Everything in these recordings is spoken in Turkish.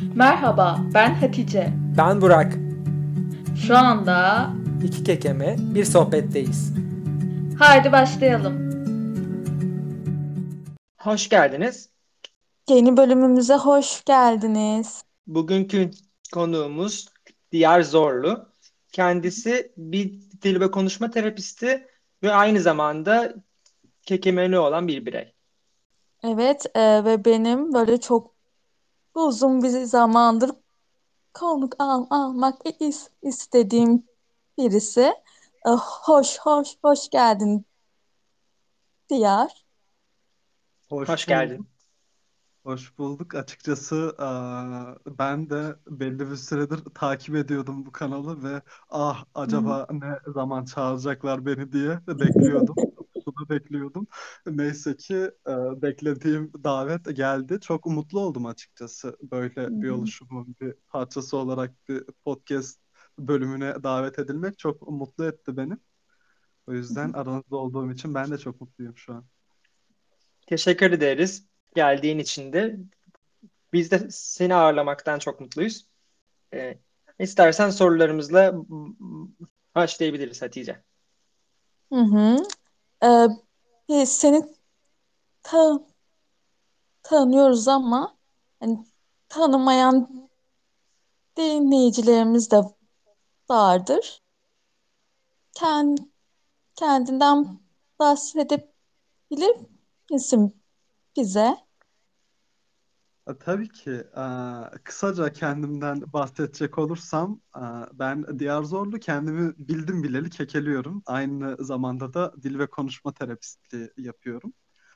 Merhaba, ben Hatice. Ben Burak. Şu anda İki kekeme bir sohbetteyiz. haydi başlayalım. Hoş geldiniz. Yeni bölümümüze hoş geldiniz. Bugünkü konuğumuz Diyar Zorlu. Kendisi bir dil ve konuşma terapisti ve aynı zamanda kekemeli olan bir birey. Evet, ve benim böyle çok uzun bir zamandır konuk almak istediğim birisi. Hoş geldin Diyar. Hoş Hoş geldin. bulduk. Hoş bulduk. Açıkçası ben de belli bir süredir takip ediyordum bu kanalı ve Hı hı. acaba ne zaman çağıracaklar beni diye bekliyordum. Bunu bekliyordum. Neyse ki beklediğim davet geldi. Çok mutlu oldum açıkçası. Hı Böyle bir hı. oluşumun bir parçası olarak bir podcast bölümüne davet edilmek çok mutlu etti beni. O yüzden aranızda olduğum için ben de çok mutluyum şu an. Teşekkür ederiz geldiğin için de. Biz de seni ağırlamaktan çok mutluyuz. Ee, istersen sorularımızla başlayabiliriz Hatice. Hı hı. E, Biz seni ta- tanıyoruz ama hani, tanımayan dinleyicilerimiz de vardır. Kend, Kendinden bahsedebilir misin bize? Tabii ki. Kısaca kendimden bahsedecek olursam, ben Diyar Zorlu, kendimi bildim bileli kekeliyorum. Aynı zamanda da dil ve konuşma terapistliği yapıyorum.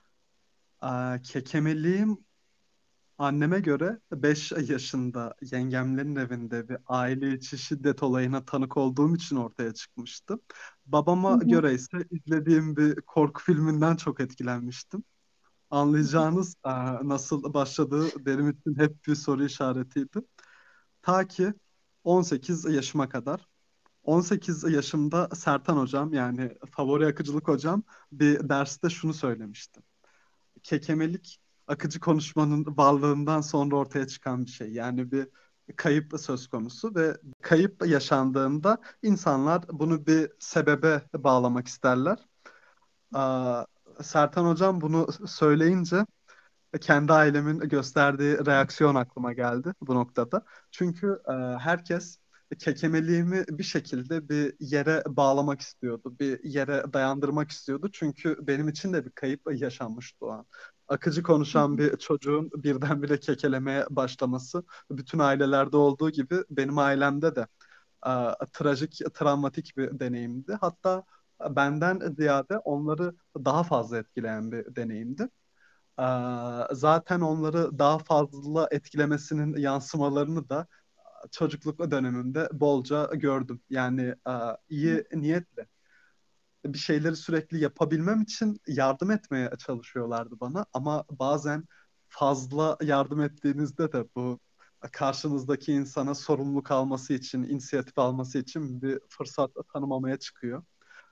Kekemeliğim anneme göre 5 yaşında yengemlerin evinde bir aile içi şiddet olayına tanık olduğum için ortaya çıkmıştı. Hı Babama hı. göre ise izlediğim bir korku filminden çok etkilenmiştim. Anlayacağınız nasıl başladığı benim için hep bir soru işaretiydi. Ta ki 18 yaşıma kadar. 18 yaşımda Sertan hocam, yani favori akıcılık hocam, bir derste şunu söylemişti. Kekemelik akıcı konuşmanın varlığından sonra ortaya çıkan bir şey. Yani bir kayıp söz konusu ve kayıp yaşandığında insanlar bunu bir sebebe bağlamak isterler. Aa, Sertan hocam bunu söyleyince kendi ailemin gösterdiği reaksiyon aklıma geldi bu noktada. Çünkü herkes kekemeliğimi bir şekilde bir yere bağlamak istiyordu. Bir yere dayandırmak istiyordu. Çünkü benim için de bir kayıp yaşanmıştı o an. Akıcı konuşan bir çocuğun birdenbire kekelemeye başlaması, bütün ailelerde olduğu gibi benim ailemde de trajik, travmatik bir deneyimdi. Hatta benden ziyade onları daha fazla etkileyen bir deneyimdi. Zaten onları daha fazla etkilemesinin yansımalarını da çocukluk dönemimde bolca gördüm. Yani iyi niyetle bir şeyleri sürekli yapabilmem için yardım etmeye çalışıyorlardı bana. Ama bazen fazla yardım ettiğinizde de bu karşınızdaki insana sorumluluk alması için, inisiyatif alması için bir fırsat tanımamaya çıkıyor.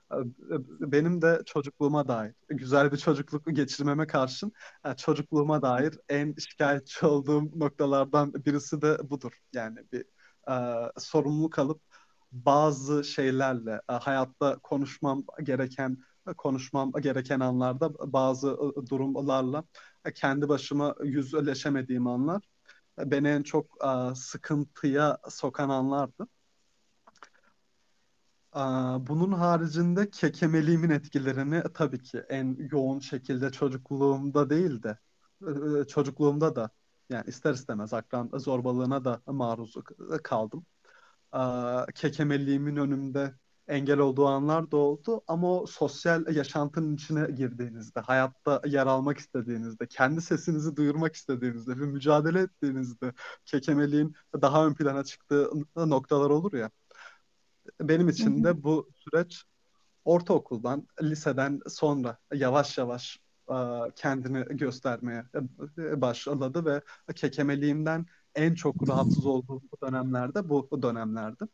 Benim de çocukluğuma dair, güzel bir çocukluk geçirmeme karşın çocukluğuma dair en şikayetçi olduğum noktalardan birisi de budur. Yani bir sorumluluk alıp bazı şeylerle hayatta konuşmam gereken anlarda bazı durumlarla kendi başıma yüzleşemediğim anlar beni en çok sıkıntıya sokan anlardı. Bunun haricinde kekemeliğimin etkilerini tabii ki en yoğun şekilde çocukluğumda değil de çocukluğumda da, yani ister istemez akran zorbalığına da maruz kaldım. Kekemeliğimin önümde engel olduğu anlar da oldu ama o sosyal yaşantının içine girdiğinizde, hayatta yer almak istediğinizde, kendi sesinizi duyurmak istediğinizde ve mücadele ettiğinizde kekemeliğin daha ön plana çıktığı noktalar olur ya. Benim Hı için hı. de bu süreç ortaokuldan, liseden sonra yavaş yavaş kendini göstermeye başladı ve kekemeliğimden en çok rahatsız olduğum bu dönemlerde bu dönemlerdi.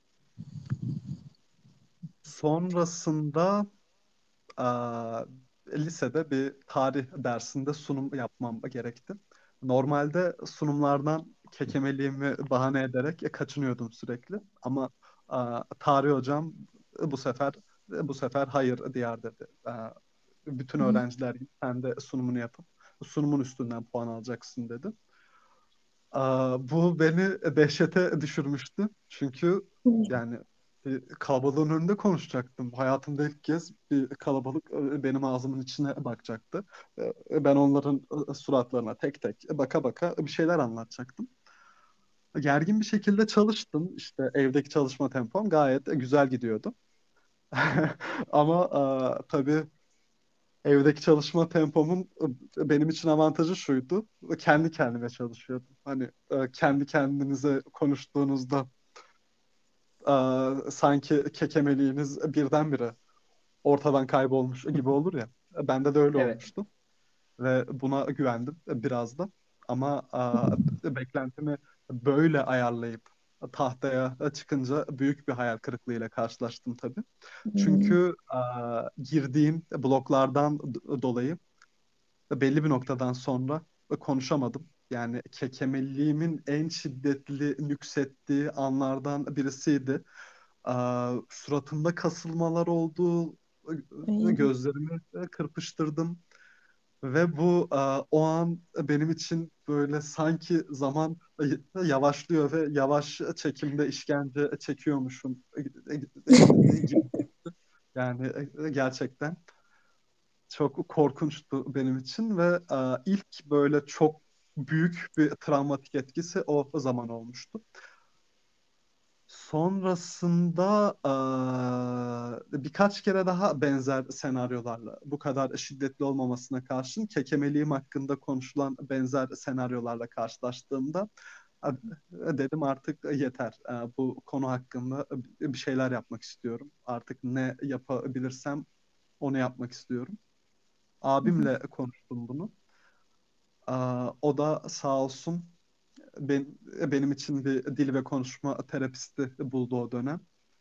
Sonrasında Aa, lisede bir tarih dersinde sunum yapmam gerekti. Normalde sunumlardan kekemeliğimi bahane ederek kaçınıyordum sürekli. Ama tarih hocam bu sefer bu sefer hayır diyar dedi. Bütün öğrenciler gibi sen de sunumunu yapıp sunumun üstünden puan alacaksın dedi. Bu beni dehşete düşürmüştü. Çünkü yani bir kalabalığın önünde konuşacaktım. Hayatımda ilk kez bir kalabalık benim ağzımın içine bakacaktı. Ben onların suratlarına tek tek baka baka bir şeyler anlatacaktım. Gergin bir şekilde çalıştım. İşte evdeki çalışma tempom gayet güzel gidiyordu. Ama tabii evdeki çalışma tempomun benim için avantajı şuydu. Kendi kendime çalışıyordum. Hani kendi kendinize konuştuğunuzda sanki kekemeliğiniz birdenbire ortadan kaybolmuş gibi olur ya. Bende de öyle Evet. olmuştu. Ve buna güvendim biraz da. Ama beklentimi böyle ayarlayıp tahtaya çıkınca büyük bir hayal kırıklığıyla karşılaştım tabii. Çünkü girdiğim bloklardan dolayı belli bir noktadan sonra konuşamadım. Yani kekemeliğimin en şiddetli nüksettiği anlardan birisiydi. Suratımda kasılmalar oldu, gözlerimi kırpıştırdım. Ve bu o an benim için böyle sanki zaman yavaşlıyor ve yavaş çekimde işkence çekiyormuşum gibi. Yani gerçekten çok korkunçtu benim için ve ilk böyle çok büyük bir travmatik etkisi o zaman olmuştu. Sonrasında birkaç kere daha benzer senaryolarla, bu kadar şiddetli olmamasına karşın kekemeliğim hakkında konuşulan benzer senaryolarla karşılaştığımda dedim artık yeter. Bu konu hakkında bir şeyler yapmak istiyorum. Artık ne yapabilirsem onu yapmak istiyorum. Abimle konuştum bunu. O da sağ olsun benim için bir dil ve konuşma terapisti buldu o dönem.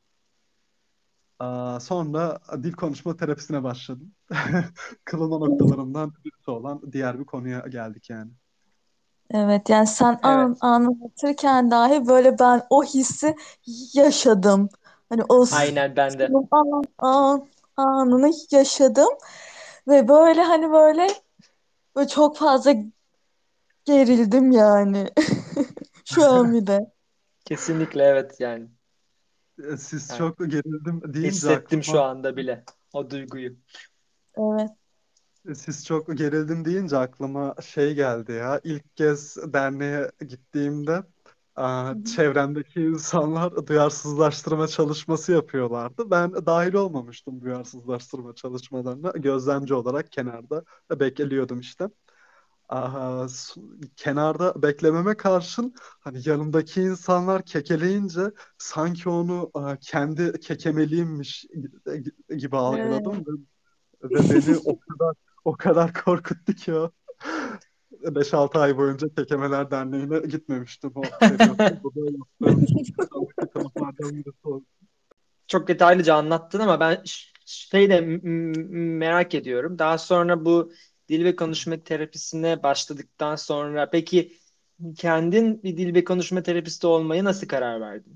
Sonra dil konuşma terapisine başladım. Kırılma noktalarımdan birisi olan diğer bir konuya geldik yani. Evet, yani sen Evet. anlatırken dahi böyle ben o hissi yaşadım. Hani o Aynen ben de. anını yaşadım ve böyle hani böyle çok fazla gerildim yani. Şu an bir de. Kesinlikle evet yani. Siz Yani çok gerildim deyince hissettim şu aklıma anda bile o duyguyu. Evet. Siz çok gerildim deyince aklıma şey geldi ya. İlk kez derneğe gittiğimde çevremdeki insanlar duyarsızlaştırma çalışması yapıyorlardı. Ben dahil olmamıştım duyarsızlaştırma çalışmalarına. Gözlemci olarak kenarda bekliyordum işte. Aa, kenarda beklememe karşın hani yanımdaki insanlar kekeleyince sanki onu kendi kekemeliğimmiş gibi algıladım Evet. ve beni o kadar korkuttu ki o. 5-6 ay boyunca Kekemeler Derneği'ne gitmemiştim o periyotta. Bu da yaptığım sonraki taraflardan birisi oldu. Çok detaylıca anlattın ama ben şey de merak ediyorum. Daha sonra bu dil ve konuşma terapisine başladıktan sonra peki kendin bir dil ve konuşma terapisti olmaya nasıl karar verdin?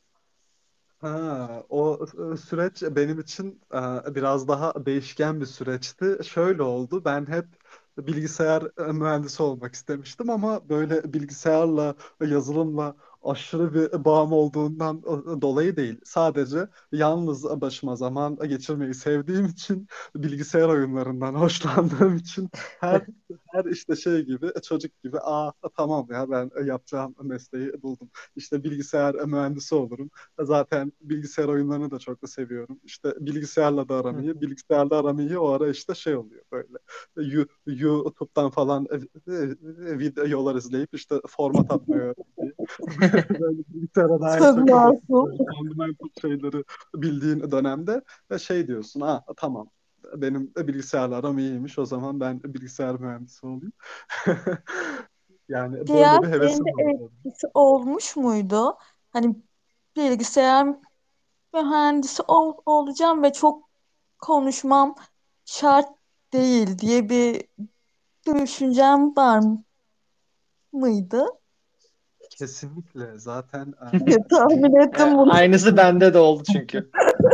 O süreç benim için biraz daha değişken bir süreçti. Şöyle oldu, ben hep bilgisayar mühendisi olmak istemiştim ama böyle bilgisayarla ve yazılımla aşırı bir bağım olduğundan dolayı değil. Sadece yalnız başıma zaman geçirmeyi sevdiğim için, bilgisayar oyunlarından hoşlandığım için her işte şey gibi, çocuk gibi, tamam ya ben yapacağım mesleği buldum. İşte bilgisayar mühendisi olurum. Zaten bilgisayar oyunlarını da çok da seviyorum. İşte bilgisayarla da aram iyi. Bilgisayarla aram iyi o ara işte şey oluyor böyle. YouTube'dan falan videolar izleyip işte format atmayı öğrendiği. Böyle bilgisayara dair Çok çok da basit masum. böyle fundamental şeyleri bildiğin dönemde ve şey diyorsun, tamam benim bilgisayarla aram iyiymiş, o zaman ben bilgisayar mühendisi olayım. Yani Diğer böyle bir senin de hevesim vardı. etkisi olmuş muydu? Hani bilgisayar mühendisi olacağım ve çok konuşmam şart değil diye bir düşüncem var mıydı? Kesinlikle zaten Tahmin ettim bunu. Aynısı bende de oldu çünkü.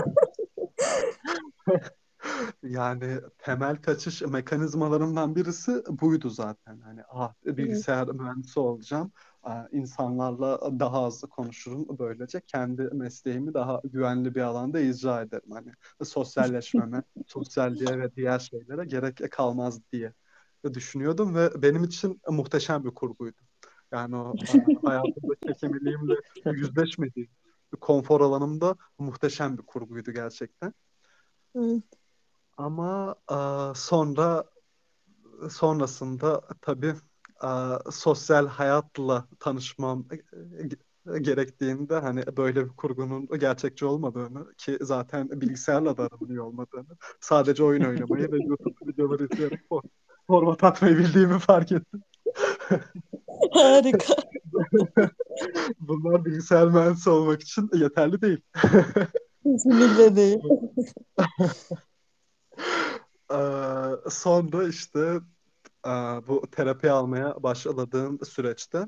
yani temel kaçış mekanizmalarından birisi buydu zaten. Hani bilgisayar mühendisi olacağım. İnsanlarla daha az konuşurum. Böylece kendi mesleğimi daha güvenli bir alanda icra ederim. Hani sosyalleşmeme, sosyalliğe ve diğer şeylere gerek kalmaz diye düşünüyordum ve benim için muhteşem bir kurguydu. Yani o hayatımda kekemeliğimle yüzleşmediğim konfor alanımda muhteşem bir kurguydu gerçekten. Evet. Ama sonrasında tabii sosyal hayatla tanışmam gerektiğinde hani böyle bir kurgunun gerçekçi olmadığını ki zaten bilgisayarla da aramın iyi olmadığını sadece oyun oynamayı ve YouTube videoları izleyerek format atmayı bildiğimi fark ettim. Harika. Bunlar bilgisayar mühendisi olmak için yeterli değil. Kesinlikle değil. Sonra işte bu terapi almaya başladığım süreçte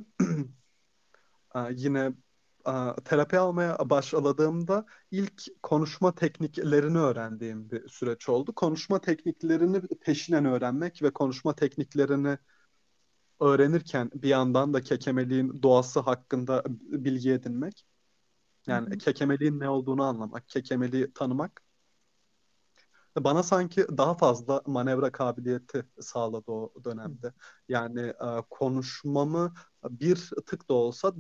yine terapi almaya başladığımda ilk konuşma tekniklerini öğrendiğim bir süreç oldu. Konuşma tekniklerini peşinen öğrenmek ve konuşma tekniklerini öğrenirken bir yandan da kekemeliğin doğası hakkında bilgi edinmek. Yani kekemeliğin ne olduğunu anlamak, kekemeliği tanımak bana sanki daha fazla manevra kabiliyeti sağladı o dönemde. Yani konuşmamı bir tık da olsa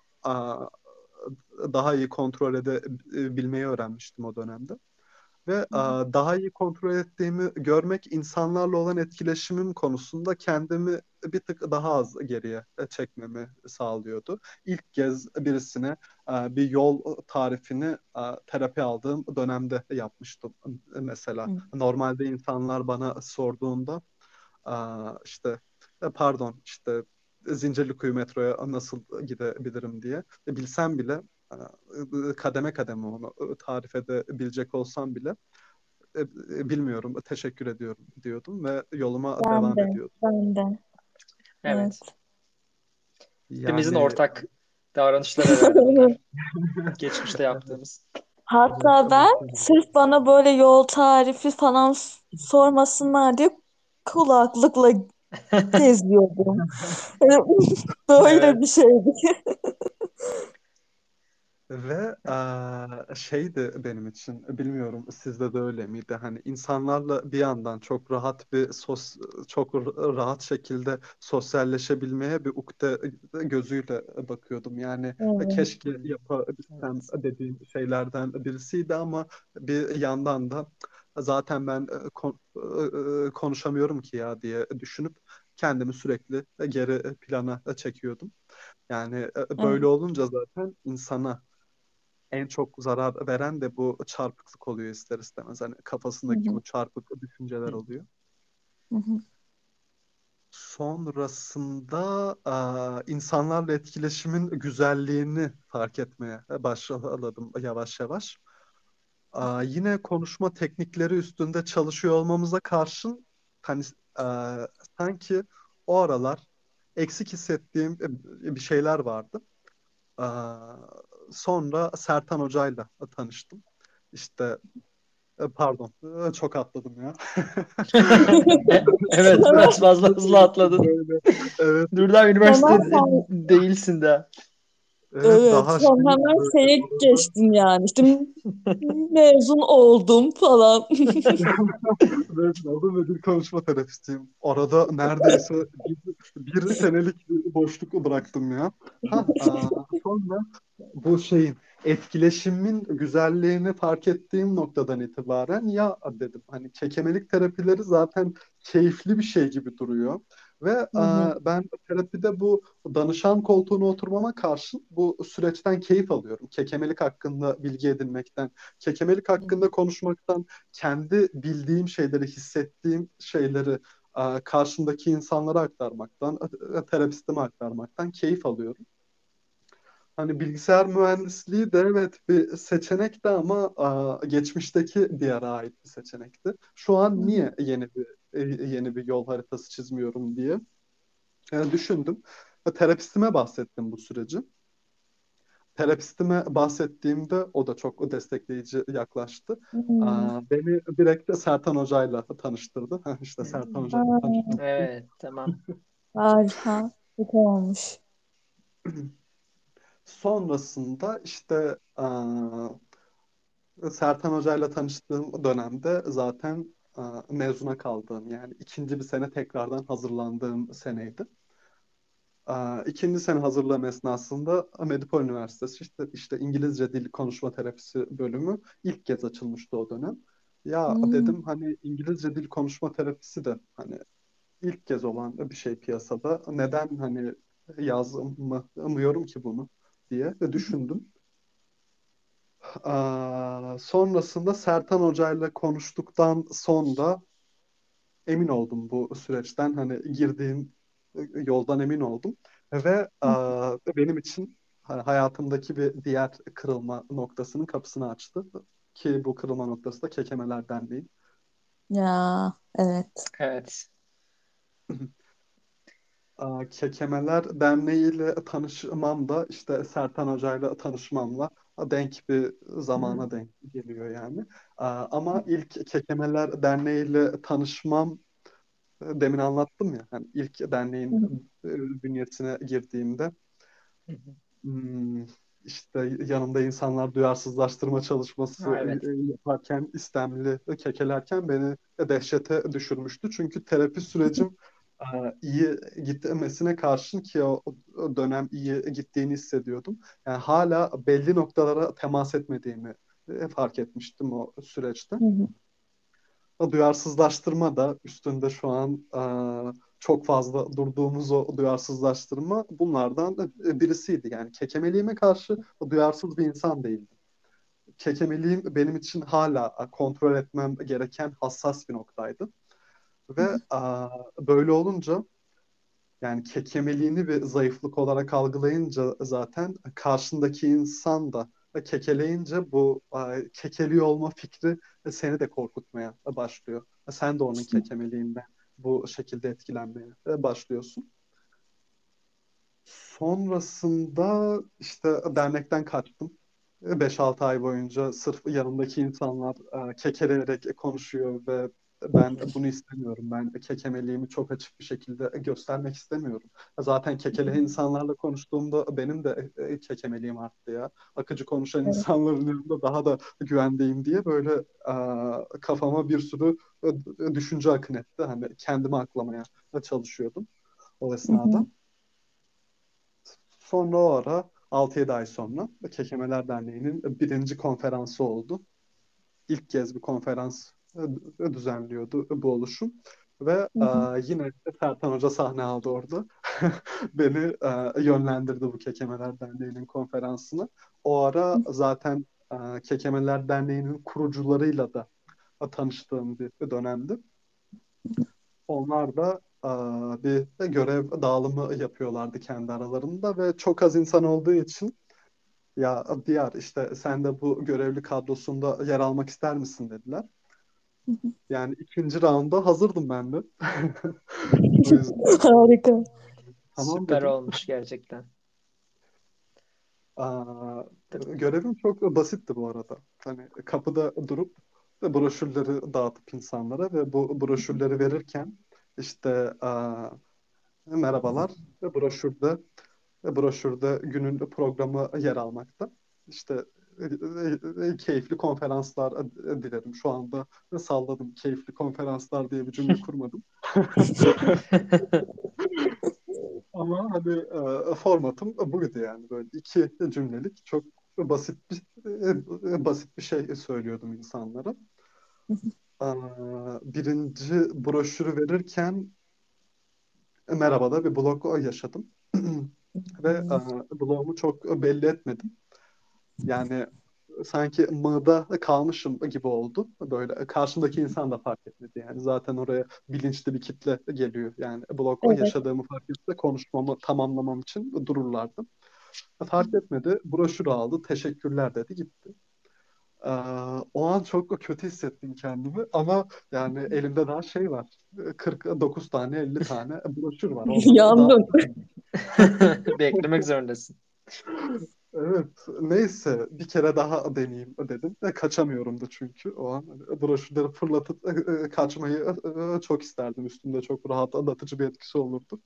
daha iyi kontrol edebilmeyi öğrenmiştim o dönemde. Ve daha iyi kontrol ettiğimi görmek insanlarla olan etkileşimim konusunda kendimi bir tık daha az geriye çekmemi sağlıyordu. İlk kez birisine bir yol tarifini terapi aldığım dönemde yapmıştım mesela. Normalde insanlar bana sorduğunda işte pardon işte Zincirlikuyu metroya nasıl gidebilirim diye bilsem bile kademe kademe onu tarif edebilecek olsam bile bilmiyorum, teşekkür ediyorum diyordum ve yoluma Ben devam de. ediyordum. Ben de. Evet. Evet. Hepimizin Yani ortak davranışlar herhalde bunlar. Geçmişte yaptığımız. Hatta ben sırf bana böyle yol tarifi falan sormasınlar diye kulaklıkla geziyordum. Yani böyle bir Evet. şeydi. ve şeydi benim için, bilmiyorum sizde de öyle miydi? Hani insanlarla bir yandan çok rahat rahat şekilde sosyalleşebilmeye bir ukde gözüyle bakıyordum. Yani Evet. keşke yapabilsem dediğim şeylerden birisiydi ama bir yandan da zaten ben konuşamıyorum ki ya diye düşünüp kendimi sürekli geri plana çekiyordum. Yani Evet. böyle olunca zaten insana en çok zarar veren de bu çarpıklık oluyor ister istemez. Hani Hı kafasındaki hı. bu çarpık düşünceler oluyor. Hı hı. Sonrasında insanlarla etkileşimin güzelliğini fark etmeye başladım yavaş yavaş. Yine konuşma teknikleri üstünde çalışıyor olmamıza karşın hani sanki o aralar eksik hissettiğim bir şeyler vardı. Aa, Sonra Sertan Hoca'yla tanıştım. İşte pardon, çok atladım ya. Evet, biraz fazla hızlı atladın. Böyle, evet, Dur daha Hemen üniversite sen, değilsin daha. evet evet, daha sen hemen böyle şeye orada geçtin yani. İşte mezun oldum falan. mezun oldum ve bir konuşma terapistiyim. Arada neredeyse bir senelik bir boşluk bıraktım ya. Sonra bu şeyin etkileşimin güzelliğini fark ettiğim noktadan itibaren ya dedim hani kekemelik terapileri zaten keyifli bir şey gibi duruyor. Ve Hı hı. ben terapide bu danışan koltuğuna oturmama karşın bu süreçten keyif alıyorum. Kekemelik hakkında bilgi edinmekten, kekemelik hakkında konuşmaktan, kendi bildiğim şeyleri, hissettiğim şeyleri karşımdaki insanlara aktarmaktan, terapistime aktarmaktan keyif alıyorum. Hani bilgisayar mühendisliği de evet bir seçenekti ama geçmişteki bir ara ait bir seçenekti. Şu Hı an hı. niye yeni bir yol haritası çizmiyorum diye düşündüm. Terapistime bahsettim bu süreci. Terapistime bahsettiğimde o da çok destekleyici yaklaştı. Hmm. Beni direkt de Sertan Hoca'yla tanıştırdı. İşte Sertan Hoca'yla Aa, tanıştırdım. Evet, tamam. harika. Kötü olmuş. Sonrasında işte Sertan Hoca'yla tanıştığım dönemde zaten mezuna kaldığım, yani ikinci bir sene tekrardan hazırlandığım seneydi. İkinci sene hazırlığım esnasında Medipol Üniversitesi işte İngilizce Dil Konuşma Terapisi bölümü ilk kez açılmıştı o dönem. Ya Hmm. dedim, hani İngilizce Dil Konuşma Terapisi de hani ilk kez olan bir şey piyasada. Neden hani yazmıyorum ki bunu diye düşündüm. Sonrasında Sertan Hoca'yla konuştuktan sonra emin oldum bu süreçten. Hani girdiğim yoldan emin oldum. Ve benim için hayatımdaki bir diğer kırılma noktasının kapısını açtı. Ki bu kırılma noktası da Kekemeler Derneği. Ya evet. Evet. Kekemeler Derneği ile tanışmam da işte Sertan Hoca'yla tanışmamla denk bir zamana denk geliyor yani. Ama ilk Kekemeler Derneği ile tanışmam, demin anlattım ya. Hani ilk derneğin bünyesine girdiğimde hmm, işte yanımda insanlar duyarsızlaştırma çalışması Evet. yaparken, istemli kekelerken beni dehşete düşürmüştü. Çünkü terapi sürecim iyi gitmesine karşın, ki o dönem iyi gittiğini hissediyordum. Yani hala belli noktalara temas etmediğimi fark etmiştim o süreçte. Hı hı. O duyarsızlaştırma da üstünde şu an çok fazla durduğumuz o duyarsızlaştırma bunlardan da birisiydi. Yani kekemeliğime karşı duyarsız bir insan değildim. Kekemeliğim benim için hala kontrol etmem gereken hassas bir noktaydı. Ve böyle olunca, yani kekemeliğini bir zayıflık olarak algılayınca zaten karşındaki insan da kekeleyince bu kekeliyor olma fikri seni de korkutmaya başlıyor. Sen de onun kekemeliğinden bu şekilde etkilenmeye başlıyorsun. Sonrasında işte dernekten kaçtım. 5-6 ay boyunca sırf yanımdaki insanlar kekeleyerek konuşuyor ve ben bunu istemiyorum. Ben kekemeliğimi çok açık bir şekilde göstermek istemiyorum. Zaten kekeleyen insanlarla konuştuğumda benim de kekemeliğim arttı ya. Akıcı konuşan Evet. insanların yanında daha da güvendeyim diye böyle kafama bir sürü düşünce akın etti. Hani kendimi aklamaya çalışıyordum o Hı hı. esnada. Sonra o ara 6-7 ay sonra Kekemeler Derneği'nin birinci konferansı oldu. İlk kez bir konferans düzenliyordu bu oluşum. Ve Hı hı. yine de Sertan Hoca sahne aldı orada. Beni yönlendirdi bu Kekemeler Derneği'nin konferansına. O ara zaten Kekemeler Derneği'nin kurucularıyla da tanıştığım bir dönemdi. Onlar da bir görev dağılımı yapıyorlardı kendi aralarında ve çok az insan olduğu için, ya Diyar, işte sen de bu görevli kadrosunda yer almak ister misin dediler. Yani ikinci raunda hazırdım ben de. O yüzden Harika. tamam Süper dedim. olmuş gerçekten. Görevim çok basitti bu arada. Hani kapıda durup broşürleri dağıtıp insanlara ve bu broşürleri verirken işte merhabalar, broşürde günün programı yer almakta. İşte keyifli konferanslar dilerim. Şu anda salladım. Keyifli konferanslar diye bir cümle kurmadım. Ama hani formatım buydu yani. Böyle iki cümlelik çok basit bir şey söylüyordum insanlara. Birinci broşürü verirken merhabada bir blok yaşadım. Ve bloğumu çok belli etmedim. Yani sanki mığda kalmışım gibi oldu. Böyle karşımdaki insan da fark etmedi. Yani zaten oraya bilinçli bir kitle geliyor. Yani blok Evet. yaşadığımı fark etse konuşmamı tamamlamam için dururlardı. Fark etmedi. Broşürü aldı. Teşekkürler dedi, gitti. Ee, O an çok kötü hissettim kendimi ama yani elimde daha şey var. 49 tane 50 tane broşür var. Onları Yandın. dağıttım. Beklemek zorundasın. Evet, neyse bir kere daha deneyeyim dedim. Kaçamıyorumdu çünkü o an. Hani broşürleri fırlatıp kaçmayı çok isterdim. Üstümde çok rahatlatıcı bir etkisi olurdu.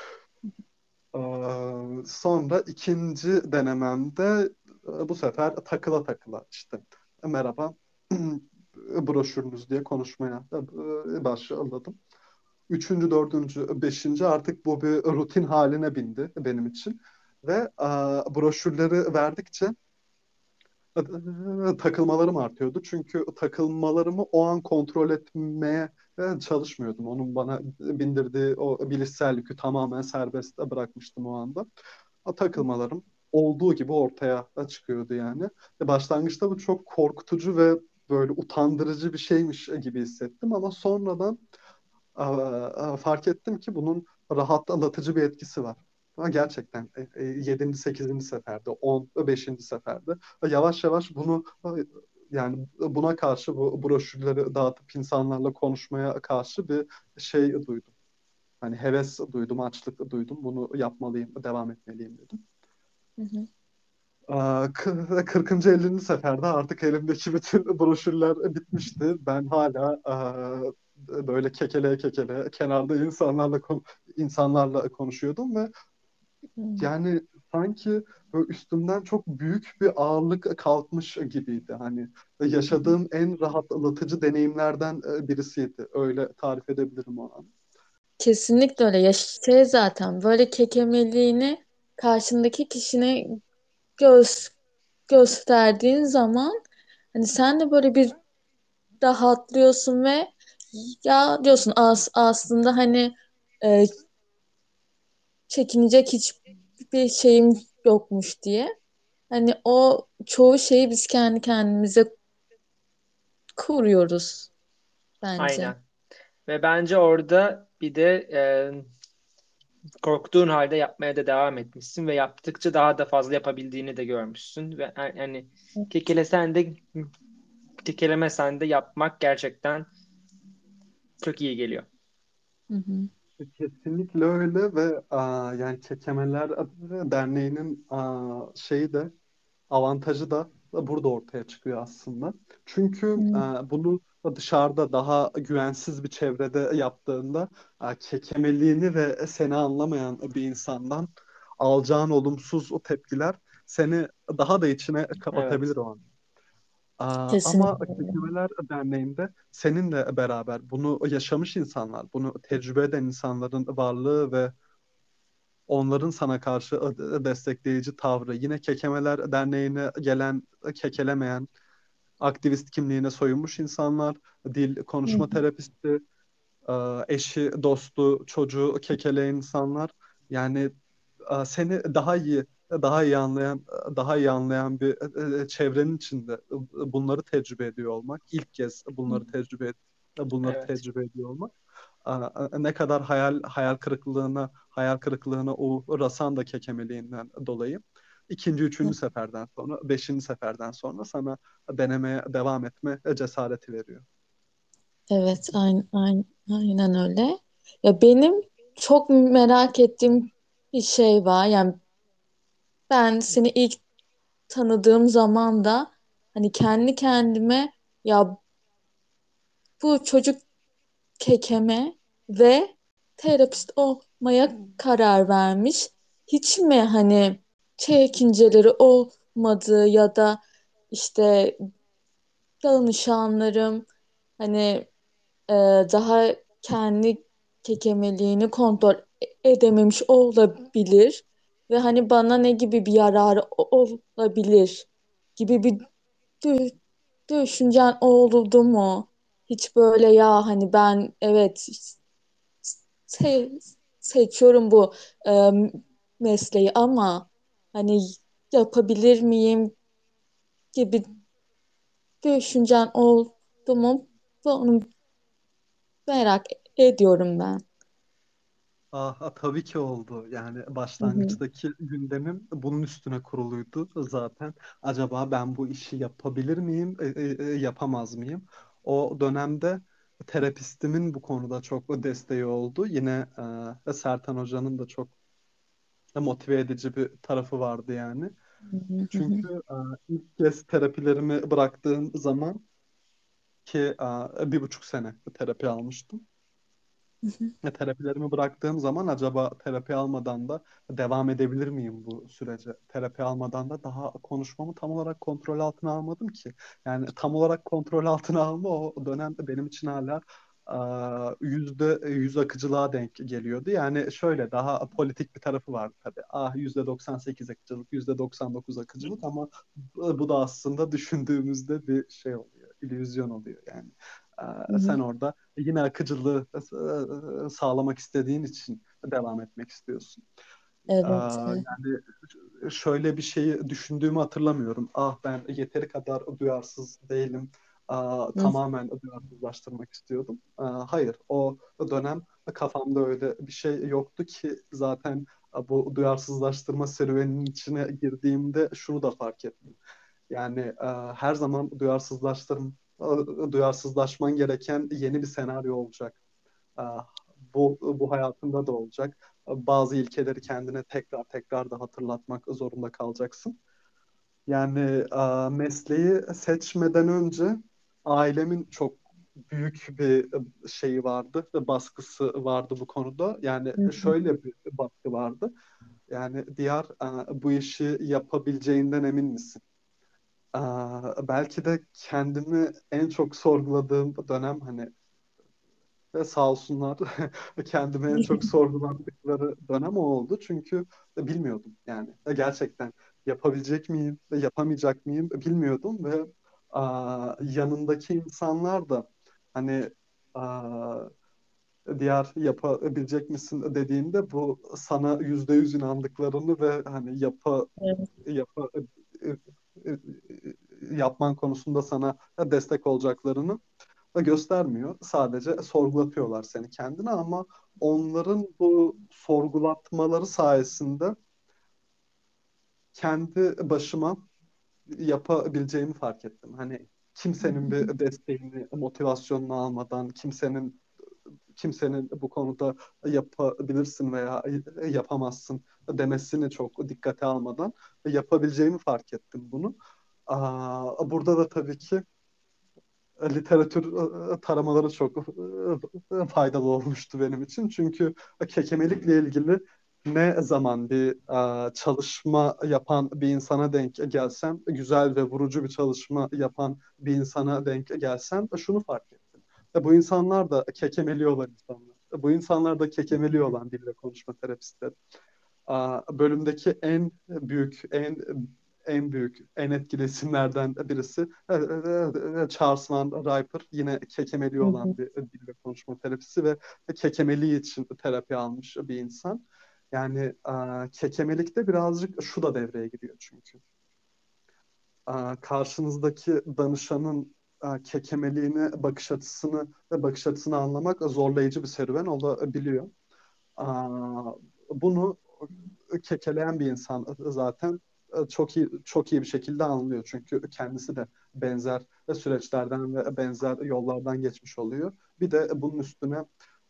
Sonra ikinci denememde bu sefer takıla takıla işte merhaba broşürünüz diye konuşmaya başladım. Üçüncü, dördüncü, beşinci artık bu bir rutin haline bindi benim için. Ve broşürleri verdikçe takılmalarım artıyordu. Çünkü takılmalarımı o an kontrol etmeye çalışmıyordum. Onun bana bindirdiği o bilişsel yükü tamamen serbest bırakmıştım o anda. O takılmalarım olduğu gibi ortaya çıkıyordu yani. Başlangıçta bu çok korkutucu ve böyle utandırıcı bir şeymiş gibi hissettim ama sonradan fark ettim ki bunun rahatlatıcı bir etkisi var. Ama gerçekten 7. 8. seferde, 10. 5. seferde yavaş yavaş bunu yani buna karşı bu broşürleri dağıtıp insanlarla konuşmaya karşı bir şey duydum. Hani heves duydum, açlık duydum. Bunu yapmalıyım, devam etmeliyim dedim. Hı hı. 40. 50. seferde artık elimdeki bütün broşürler bitmişti. Ben hala böyle kekele kekele kenarda insanlarla konuşuyordum ve yani sanki böyle üstümden çok büyük bir ağırlık kalkmış gibiydi. Hani yaşadığım en rahatlatıcı deneyimlerden birisiydi. Öyle tarif edebilirim o an. Kesinlikle öyle. Ya şey zaten böyle kekemeliğini karşındaki kişine göz gösterdiğin zaman hani sen de böyle bir rahatlıyorsun ve ya diyorsun aslında hani e, çekinecek hiçbir şeyim yokmuş diye. Hani o çoğu şeyi biz kendi kendimize kuruyoruz bence. Aynen. Ve bence orada bir de korktuğun halde yapmaya da devam etmişsin ve yaptıkça daha da fazla yapabildiğini de görmüşsün ve yani kekelesen de kekelemesen de yapmak gerçekten çok iyi geliyor. Hı hı. Kesinlikle öyle ve yani Kekemeler Derneği'nin şeyi de avantajı da burada ortaya çıkıyor aslında. Çünkü bunu dışarıda daha güvensiz bir çevrede yaptığında kekemeliğini ve seni anlamayan bir insandan alacağın olumsuz o tepkiler seni daha da içine kapatabilir Evet. o an. Ama Kesinlikle. Kekemeler Derneği'nde seninle beraber bunu yaşamış insanlar, bunu tecrübe eden insanların varlığı ve onların sana karşı destekleyici tavrı, yine Kekemeler Derneği'ne gelen, kekelemeyen, aktivist kimliğine soyunmuş insanlar, dil Hı konuşma hı. terapisti, eşi, dostu, çocuğu kekeleyen insanlar. Yani seni daha iyi anlayan, daha iyi anlayan bir çevrenin içinde bunları tecrübe ediyor olmak, ilk kez bunları Evet. tecrübe ediyor olmak ne kadar hayal kırıklığına uğrasan da kekemeliğinden dolayı ikinci, üçüncü seferden sonra, beşinci seferden sonra sana denemeye devam etme cesareti veriyor. Evet, aynen öyle. Ya benim çok merak ettiğim bir şey var. Yani ben seni ilk tanıdığım zaman da hani kendi kendime ya bu çocuk kekeme ve terapist olmaya karar vermiş. Hiç mi hani çekinceleri olmadı ya da işte danışanlarım hani e, daha kendi kekemeliğini kontrol edememiş olabilir ve hani bana ne gibi bir yararı olabilir gibi bir dü- düşüncen oldu mu? Hiç böyle ya hani ben evet se- seçiyorum bu e, mesleği ama hani yapabilir miyim gibi düşüncen oldu mu? Onu merak ediyorum ben. Tabii ki oldu. Yani Hı hı. başlangıçtaki gündemim bunun üstüne kuruluydu zaten. Acaba ben bu işi yapabilir miyim, yapamaz mıyım? O dönemde terapistimin bu konuda çok desteği oldu. Yine Sertan Hoca'nın da çok motive edici bir tarafı vardı yani. Hı hı. Hı hı. Çünkü ilk kez terapilerimi bıraktığım zaman ki 1,5 sene terapi almıştım. Terapilerimi bıraktığım zaman acaba terapi almadan da devam edebilir miyim bu sürece? Terapi almadan da daha konuşmamı tam olarak kontrol altına almadım ki. Yani tam olarak kontrol altına alma o dönemde benim için hala %100 akıcılığa denk geliyordu. Yani şöyle daha politik bir tarafı vardı tabii. %98 akıcılık, %99 akıcılık ama bu da aslında düşündüğümüzde bir şey oluyor, illüzyon oluyor yani. Hı hı. Sen orada yine akıcılığı sağlamak istediğin için devam etmek istiyorsun. Evet. Yani şöyle bir şeyi düşündüğümü hatırlamıyorum. Ben yeteri kadar duyarsız değilim. Hı Tamamen duyarsızlaştırmak istiyordum. Hayır, o dönem kafamda öyle bir şey yoktu ki zaten bu duyarsızlaştırma serüveninin içine girdiğimde şunu da fark ettim. Yani her zaman duyarsızlaşman gereken yeni bir senaryo olacak. E, bu hayatında da olacak. Bazı ilkeleri kendine tekrar tekrar da hatırlatmak zorunda kalacaksın. Yani mesleği seçmeden önce ailemin çok büyük bir şeyi vardı ve baskısı vardı bu konuda. Yani hı. şöyle bir baskı vardı. Yani Diyar, bu işi yapabileceğinden emin misin? Belki de kendimi en çok sorguladığım dönem hani ve sağ olsunlar kendimi en çok sorguladıkları dönem o oldu. Çünkü bilmiyordum yani. Gerçekten yapabilecek miyim ve yapamayacak mıyım bilmiyordum ve yanındaki insanlar da hani aa, diğer yapabilecek misin dediğimde bu sana %100 inandıklarını ve hani Evet. yapa, e, yapman konusunda sana destek olacaklarını da göstermiyor. Sadece sorgulatıyorlar seni kendine ama onların bu sorgulatmaları sayesinde kendi başıma yapabileceğimi fark ettim. Hani kimsenin bir desteğini, motivasyonunu almadan, kimsenin bu konuda yapabilirsin veya yapamazsın demesini çok dikkate almadan yapabileceğimi fark ettim bunu. Burada da tabii ki literatür taramaları çok faydalı olmuştu benim için. Çünkü kekemelikle ilgili ne zaman bir çalışma yapan bir insana denk gelsem, güzel ve vurucu bir çalışma yapan bir insana denk gelsem şunu fark ettim. Bu insanlar da kekemeli olan insanlar. Bu insanlar da kekemeli olan dille konuşma terapistleri. Bölümdeki en etkili isimlerden birisi Charles Van Riper. Yine kekemeli Hı olan hı. bir dil ve konuşma terapisi ve kekemeliği için terapi almış bir insan. Yani kekemelikte birazcık şu da devreye giriyor çünkü. Karşınızdaki danışanın kekemeliğini, bakış açısını anlamak zorlayıcı bir serüven olabiliyor. Aa, Bunu kekeleyen bir insan zaten çok iyi bir şekilde anlıyor. Çünkü kendisi de benzer süreçlerden ve benzer yollardan geçmiş oluyor. Bir de bunun üstüne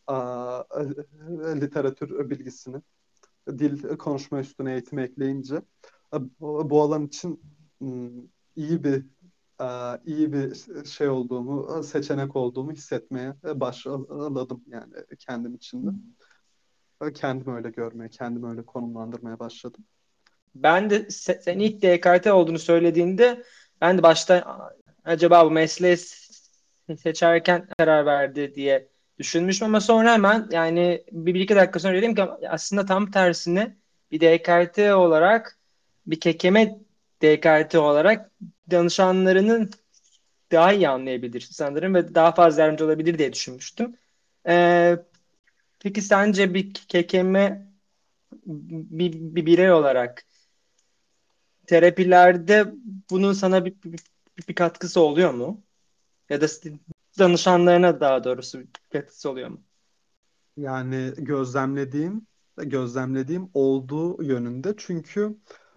literatür bilgisini, dil konuşma üstüne eğitimi ekleyince bu alan için hmm, iyi bir iyi bir şey olduğumu, seçenek olduğumu hissetmeye başladım yani kendim için de. Kendimi öyle görmeye, kendimi öyle konumlandırmaya başladım. Ben de sen ilk DKT olduğunu söylediğinde ben de başta acaba bu mesleği seçerken karar verdi diye düşünmüştüm ama sonra hemen yani bir iki dakika sonra dedim ki aslında tam tersine bir DKT olarak bir kekeme DKT olarak danışanlarının daha iyi anlayabilir sanırım ve daha fazla yardımcı olabilir diye düşünmüştüm. Ee, peki sence bir kekeme bir birey olarak terapilerde bunun sana bir katkısı oluyor mu? Ya da danışanlarına daha doğrusu bir katkısı oluyor mu? Yani gözlemlediğim olduğu yönünde, çünkü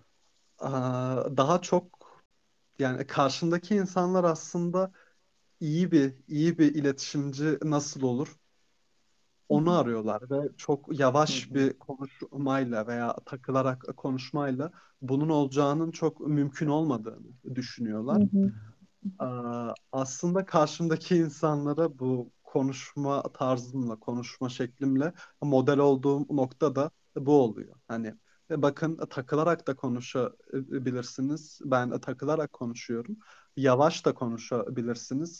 daha çok yani karşındaki insanlar aslında iyi bir iletişimci nasıl olur Hı onu hı. arıyorlar ve çok Hı yavaş hı. bir konuşmayla veya takılarak konuşmayla bunun olacağının çok mümkün olmadığını Hı düşünüyorlar. hı. Aslında karşımdaki insanlara bu konuşma tarzımla, konuşma şeklimle model olduğum nokta da bu oluyor. Hani bakın, takılarak da konuşabilirsiniz. Ben takılarak konuşuyorum. Yavaş da konuşabilirsiniz.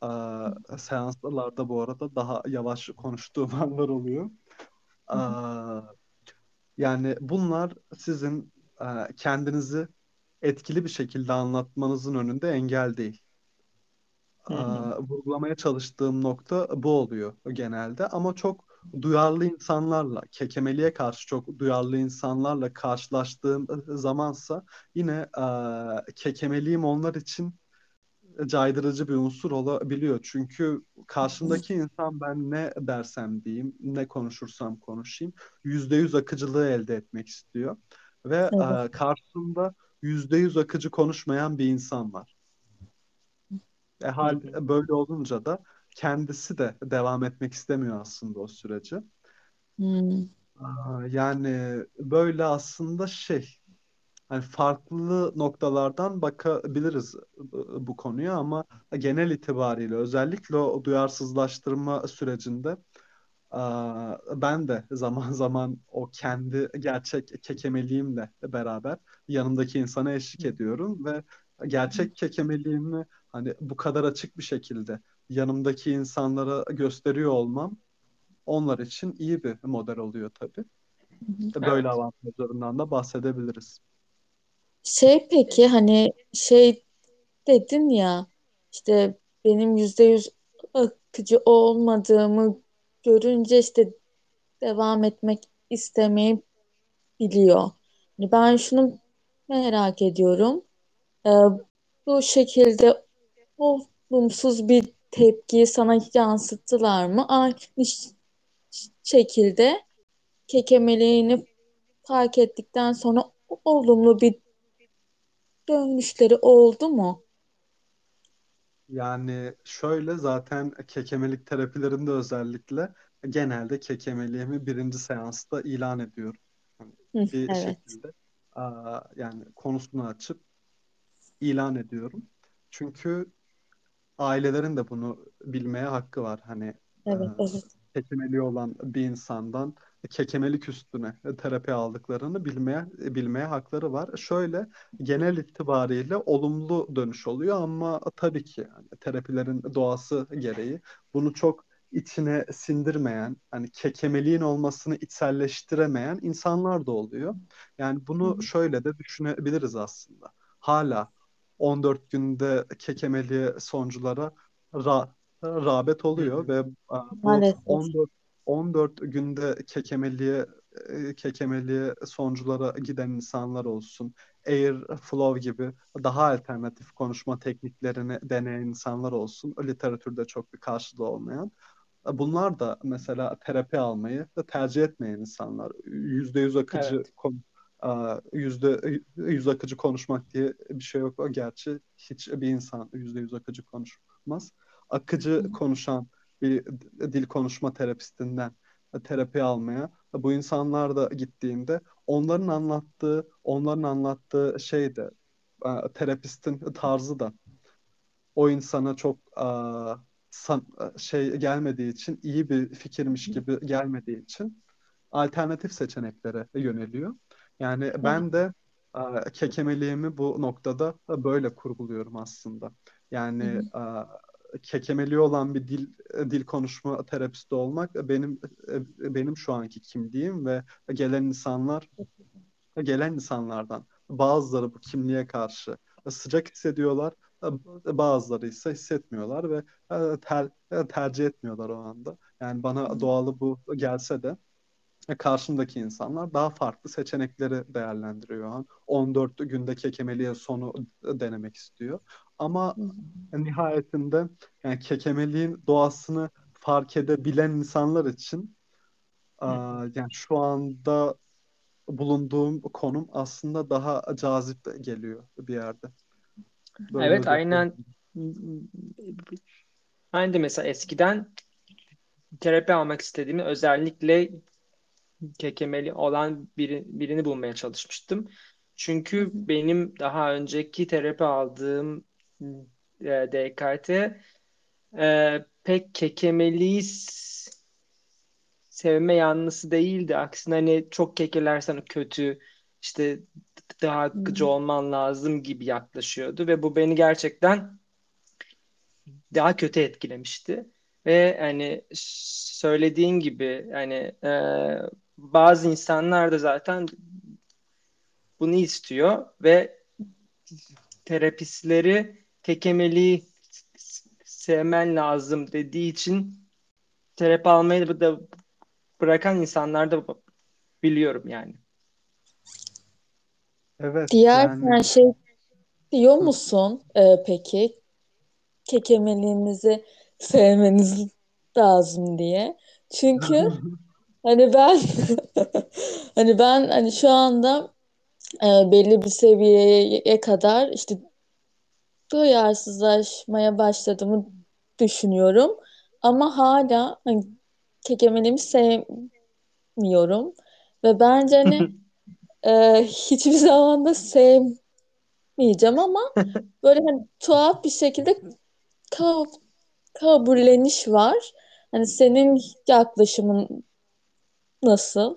Seanslarda bu arada daha yavaş konuştuğum anlar oluyor. Hı hı. Aa, Yani bunlar sizin kendinizi etkili bir şekilde anlatmanızın önünde engel değil. Hı hı. Vurgulamaya çalıştığım nokta bu oluyor genelde, ama çok duyarlı insanlarla, kekemeliğe karşı çok duyarlı insanlarla karşılaştığım zamansa yine kekemeliğim onlar için caydırıcı bir unsur olabiliyor. Çünkü karşımdaki insan, ben ne dersem diyeyim, ne konuşursam konuşayım, %100 akıcılığı elde etmek istiyor. Ve Evet. karşımda %100 akıcı konuşmayan bir insan var. Hı Hal hı. böyle olunca da kendisi de devam etmek istemiyor aslında o süreci. Hmm. Yani böyle aslında hani farklı noktalardan bakabiliriz bu konuya, ama genel itibariyle özellikle o duyarsızlaştırma sürecinde ben de zaman zaman o kendi gerçek kekemeliğimle beraber yanımdaki insana eşlik ediyorum ve gerçek kekemeliğimi hani bu kadar açık bir şekilde yanımdaki insanlara gösteriyor olmam onlar için iyi bir model oluyor tabii. Böyle Evet. avantajlarından da bahsedebiliriz. Peki hani dedin ya, işte benim %100 akıcı olmadığımı görünce işte devam etmek istemeyi biliyor. Hani ben şunu merak ediyorum. Ee, Bu şekilde olumsuz bir tepkiyi sana yansıttılar mı? Aynı şekilde kekemeliğini fark ettikten sonra olumlu bir dönüşleri oldu mu? Yani şöyle, zaten kekemelik terapilerinde özellikle genelde kekemeliğimi birinci seansta ilan ediyorum. Hani Hı, bir evet. şekilde yani konusunu açıp ilan ediyorum. Çünkü ailelerin de bunu bilmeye hakkı var. Hani e, Evet, evet. kekemeliği olan bir insandan kekemelik üstüne terapi aldıklarını bilmeye hakları var. Şöyle, genel itibariyle olumlu dönüş oluyor, ama tabii ki yani terapilerin doğası gereği bunu çok içine sindirmeyen, hani kekemeliğin olmasını içselleştiremeyen insanlar da oluyor. Yani Hı bunu hı. şöyle de düşünebiliriz aslında. Hala 14 günde kekemeli sonuçlara ra- rağbet Hı oluyor hı. ve bu Maalesef. 14 günde kekemeliğe sonuçlara giden insanlar olsun. Airflow gibi daha alternatif konuşma tekniklerini deneyen insanlar olsun. Literatürde çok bir karşılığı olmayan. Bunlar da mesela terapi almayı da tercih etmeyen insanlar. %100 akıcı Evet. %100 akıcı konuşmak diye bir şey yok. O gerçi hiç bir insan %100 akıcı konuşmaz. Akıcı Hı hı. konuşan bir dil konuşma terapistinden terapi almaya bu insanlar da gittiğinde onların anlattığı şey de terapistin tarzı da o insana çok gelmediği için, iyi bir fikirmiş gibi gelmediği için alternatif seçeneklere yöneliyor. Yani Evet. ben de kekemeliğimi bu noktada böyle kurguluyorum aslında. Hı Yani hı. kekemeliği olan bir dil konuşma terapisti olmak benim şu anki kimliğim ve gelen insanlar gelen insanlardan bazıları bu kimliğe karşı sıcak hissediyorlar, bazıları ise hissetmiyorlar ve tercih etmiyorlar o anda. Yani Hı bana hı. doğalı bu gelse de karşımdaki insanlar daha farklı seçenekleri değerlendiriyor. O an 14 günde kekemeliğe sonu denemek istiyor. Ama Hı hı. nihayetinde yani kekemeliğin doğasını fark edebilen insanlar için Yani şu anda bulunduğum konum aslında daha cazip geliyor bir yerde. Böyle Evet, aynen. özetleyebilirim. Ben de mesela eskiden terapi almak istediğimi özellikle kekemeli olan birini bulmaya çalışmıştım. Hı Çünkü hı. benim daha önceki terapi aldığım DKT pek kekemeliği sevme yanlısı değildi. Aksine hani çok kekelersen kötü, işte daha Hı akıcı hı. olman lazım gibi yaklaşıyordu ve bu beni gerçekten daha kötü etkilemişti. Ve hani söylediğin gibi hani bazı insanlar da zaten bunu istiyor ve terapistleri kekemeliği sevmen lazım dediği için terapi almayı da bırakan insanlar da biliyorum yani. Evet Diğer yani sen şey diyor hı. musun peki? Kekemeliğinizi sevmeniz lazım diye. Çünkü hani ben hani şu anda belli bir seviyeye kadar işte duyarsızlaşmaya başladığımı düşünüyorum. Ama hala hani kekemeliğimi sevmiyorum. Ve bence hani hiçbir zaman da sevmeyeceğim ama böyle hani tuhaf bir şekilde ka- kabulleniş var. Hani senin yaklaşımın nasıl?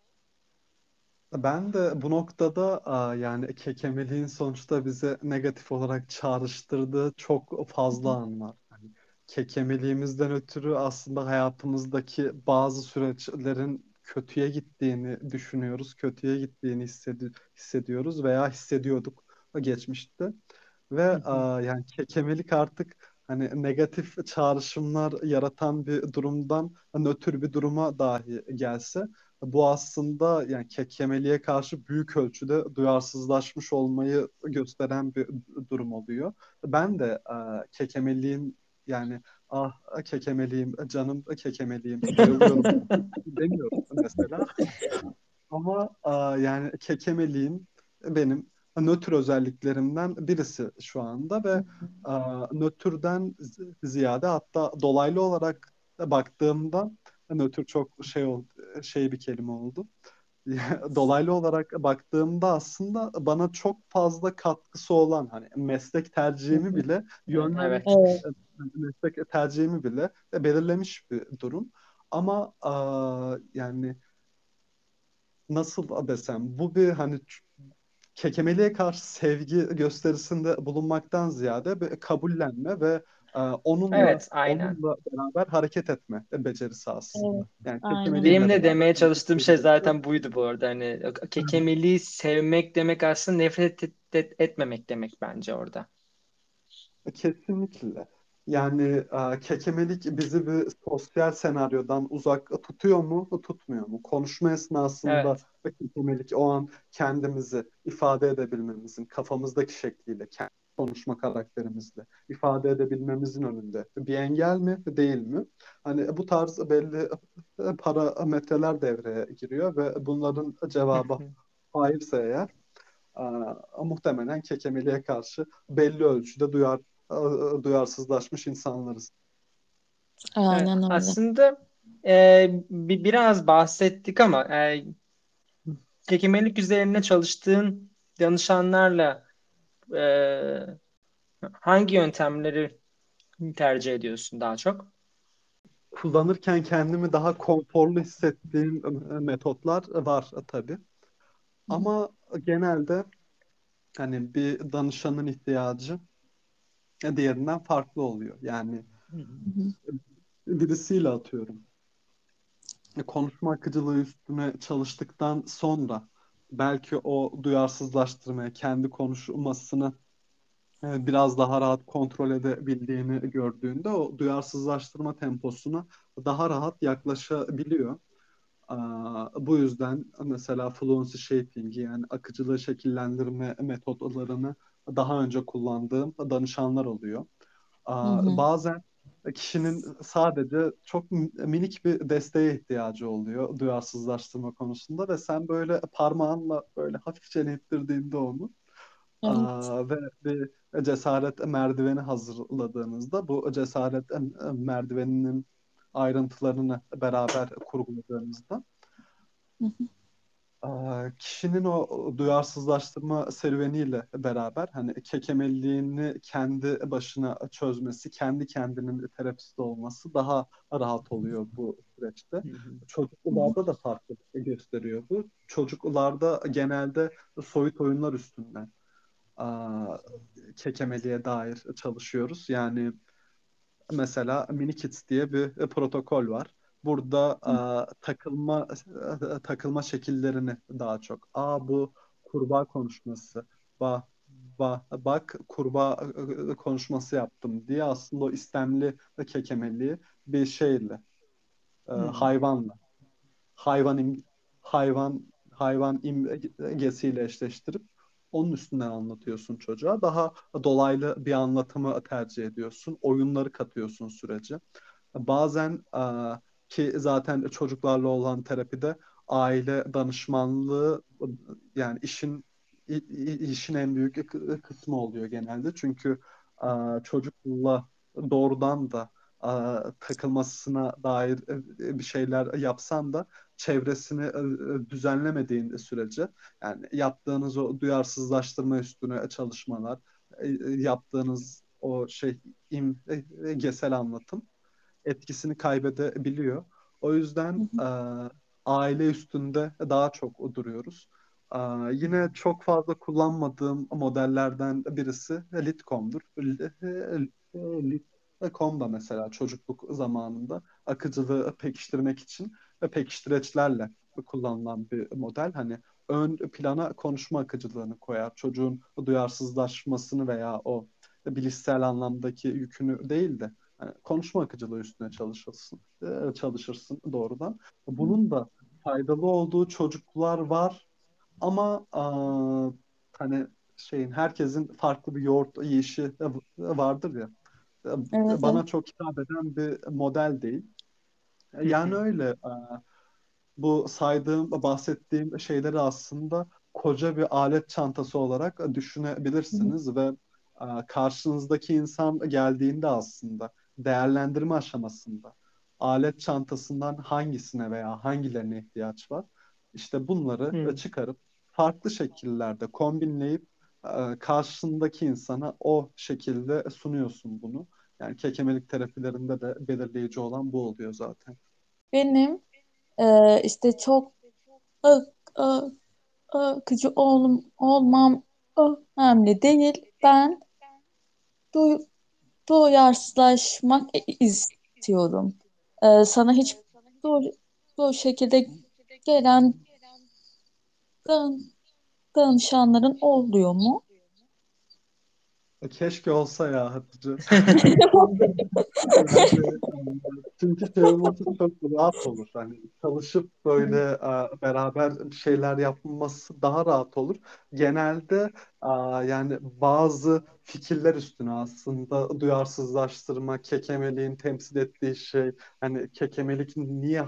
Ben de bu noktada yani kekemeliğin sonuçta bize negatif olarak çağrıştırdığı çok fazla an var. Hani kekemeliğimizden ötürü aslında hayatımızdaki bazı süreçlerin kötüye gittiğini düşünüyoruz, kötüye gittiğini hissediyoruz veya hissediyorduk geçmişte. Ve yani kekemelik artık hani negatif çağrışımlar yaratan bir durumdan nötr bir duruma dahi gelse bu aslında yani kekemeliğe karşı büyük ölçüde duyarsızlaşmış olmayı gösteren bir durum oluyor. Ben de kekemeliğin yani ah kekemeliğim, canım kekemeliğim, bayılıyorum demiyorum mesela. Ama yani kekemeliğin benim nötr özelliklerimden birisi şu anda ve nötrden ziyade hatta dolaylı olarak da baktığımda nötr çok şey bir kelime oldu. Dolaylı olarak baktığımda aslında bana çok fazla katkısı olan hani meslek Hı tercihimi hı. bile yönlenmiş, Evet. Evet. meslek tercihimi bile belirlemiş bir durum. Ama yani nasıl desem bu bir hani kekemeliğe karşı sevgi gösterisinde bulunmaktan ziyade bir kabullenme ve onunla Evet, aynen. onunla beraber hareket etme becerisi Evet. aslında. Yani Aynen kekemeliğimle Benim de beraber demeye hareket çalıştığım şey edebiliyorsun. zaten buydu bu arada. Hani kekemeliği sevmek demek aslında nefret etmemek demek bence orada. Kesinlikle. Yani kekemelik bizi bir sosyal senaryodan uzak tutuyor mu, tutmuyor mu? Konuşma esnasında Evet. kekemelik o an kendimizi ifade edebilmemizin, kafamızdaki şekliyle, kendi konuşma karakterimizle ifade edebilmemizin önünde bir engel mi, değil mi? Hani bu tarz belli parametreler devreye giriyor ve bunların cevabı hayırsa eğer muhtemelen kekemeliğe karşı belli ölçüde duyarsızlaşmış insanlarız. Evet. Aynen öyle. Aslında biraz bahsettik ama kekemelik üzerine çalıştığın danışanlarla e, hangi yöntemleri tercih ediyorsun daha çok? Kullanırken kendimi daha konforlu hissettiğim metotlar var tabii. Hı hı. Ama genelde hani bir danışanın ihtiyacı diğerinden farklı oluyor. Yani Hı hı. Hı hı. birisiyle atıyorum. Konuşma akıcılığı üstüne çalıştıktan sonra belki o duyarsızlaştırmaya, kendi konuşmasını biraz daha rahat kontrol edebildiğini gördüğünde o duyarsızlaştırma temposuna daha rahat yaklaşabiliyor. Bu yüzden mesela fluency shaping yani akıcılığı şekillendirme metodlarını daha önce kullandığım danışanlar oluyor. Hı hı. Bazen kişinin sadece çok minik bir desteğe ihtiyacı oluyor duyarsızlaştırma konusunda ve sen böyle parmağınla böyle hafifçe ittirdiğinde onu Evet. ve bir cesaret merdiveni hazırladığınızda bu cesaret merdiveninin ayrıntılarını beraber kurguladığınızda kişinin o duyarsızlaştırma serüveniyle beraber hani kekemeliliğini kendi başına çözmesi, kendi kendinin terapisti olması daha rahat oluyor bu süreçte. Hı hı. Çocuklarda da farklı gösteriyor bu. Çocuklarda genelde soyut oyunlar üstünden aa, kekemeliğe dair çalışıyoruz. Yani mesela mini kits diye bir protokol var. Burada takılma şekillerini daha çok. Bu kurbağa konuşması. Bak kurbağa konuşması yaptım diye aslında o istemli kekemeliği bir şeyle, Hı. hayvanla, hayvan im- hayvan imgesiyle eşleştirip onun üstünden anlatıyorsun çocuğa. Daha dolaylı bir anlatımı tercih ediyorsun. Oyunları katıyorsun sürece. Bazen ki zaten çocuklarla olan terapide aile danışmanlığı yani işin en büyük kısmı oluyor genelde. Çünkü çocukla doğrudan da takılmasına dair bir şeyler yapsan da çevresini düzenlemediğin sürece yani yaptığınız o duyarsızlaştırma üstüne çalışmalar, yaptığınız o imgesel anlatım etkisini kaybedebiliyor. O yüzden aile üstünde daha çok duruyoruz. Yine çok fazla kullanmadığım modellerden birisi Litcom'dur. Litcom da mesela çocukluk zamanında akıcılığı pekiştirmek için ve pekiştireçlerle kullanılan bir model. Hani ön plana konuşma akıcılığını koyar. Çocuğun duyarsızlaşmasını veya o bilişsel anlamdaki yükünü değil de yani konuşma akıcılığı üstüne çalışırsın doğrudan. Bunun da faydalı olduğu çocuklar var ama hani herkesin farklı bir yoğurt yiyişi vardır ya. Evet, evet. Bana çok hitap eden bir model değil. Hı Yani hı. öyle bu bahsettiğim şeyleri aslında koca bir alet çantası olarak düşünebilirsiniz ve karşınızdaki insan geldiğinde aslında değerlendirme aşamasında alet çantasından hangisine veya hangilerine ihtiyaç var? İşte bunları Hı. çıkarıp farklı şekillerde kombinleyip karşısındaki insana o şekilde sunuyorsun bunu. Yani kekemelik terapilerinde de belirleyici olan bu oluyor zaten. Benim işte çok ı- ı- akıcı olmam önemli değil. Ben du duyarsızlaşmak istiyorum. Sana hiç bu, bu şekilde gelen dan danışanların oluyor mu? Keşke olsa ya Hatice. Yani çünkü şey olması çok rahat olur. Hani çalışıp böyle beraber bir şeyler yapılması daha rahat olur. Genelde yani bazı fikirler üstüne aslında duyarsızlaştırma, kekemeliğin temsil ettiği şey, hani kekemelik niye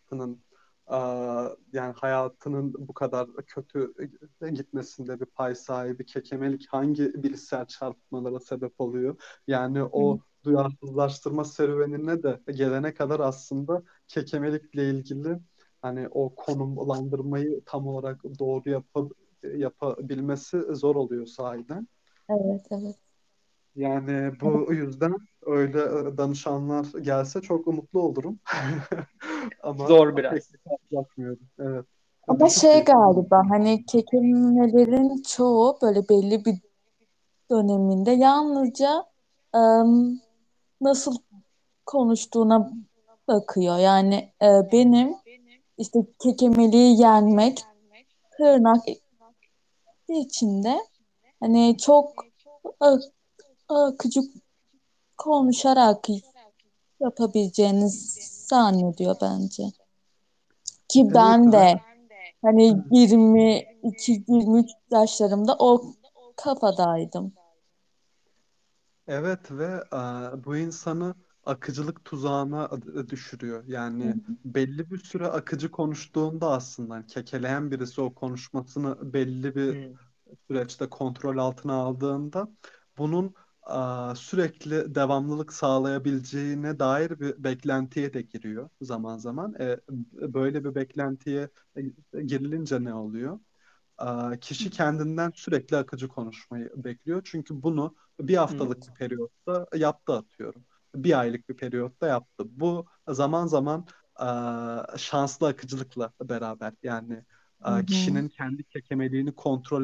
yani hayatının bu kadar kötü gitmesinde bir pay sahibi, kekemelik hangi bilişsel çarpmalara sebep oluyor? Yani o duyarsızlaştırma serüvenine de gelene kadar aslında kekemelikle ilgili hani o konumlandırmayı tam olarak doğru yapabilmesi zor oluyor sahiden. Evet, evet. Yani bu yüzden öyle danışanlar gelse çok mutlu olurum. Ama Zor pek biraz. de karşılaşmıyorum. Evet. Ama Düşük bir şey ihtimal. galiba hani kelimelerin çoğu böyle belli bir döneminde yalnızca ım, nasıl konuştuğuna bakıyor. Yani benim işte kekemeliği yenmek tırnak içinde hani çok ak- akıcı konuşarak yapabileceğini zannediyor bence. Ki Evet ben ve de hani 22-23 yaşlarımda o kafadaydım. evet ve bu insanı akıcılık tuzağına düşürüyor. Hı Yani belli bir süre akıcı konuştuğunda aslında hani kekeleyen birisi o konuşmasını belli bir Hı. süreçte kontrol altına aldığında bunun sürekli devamlılık sağlayabileceğine dair bir beklentiye de giriyor zaman zaman. Böyle bir beklentiye girilince ne oluyor? Kişi kendinden sürekli akıcı konuşmayı bekliyor. Çünkü bunu bir haftalık Evet. bir periyotta yaptı atıyorum. Bir aylık bir periyotta yaptı. Bu zaman zaman şanslı akıcılıkla beraber yani hı. kişinin kendi kekemeliğini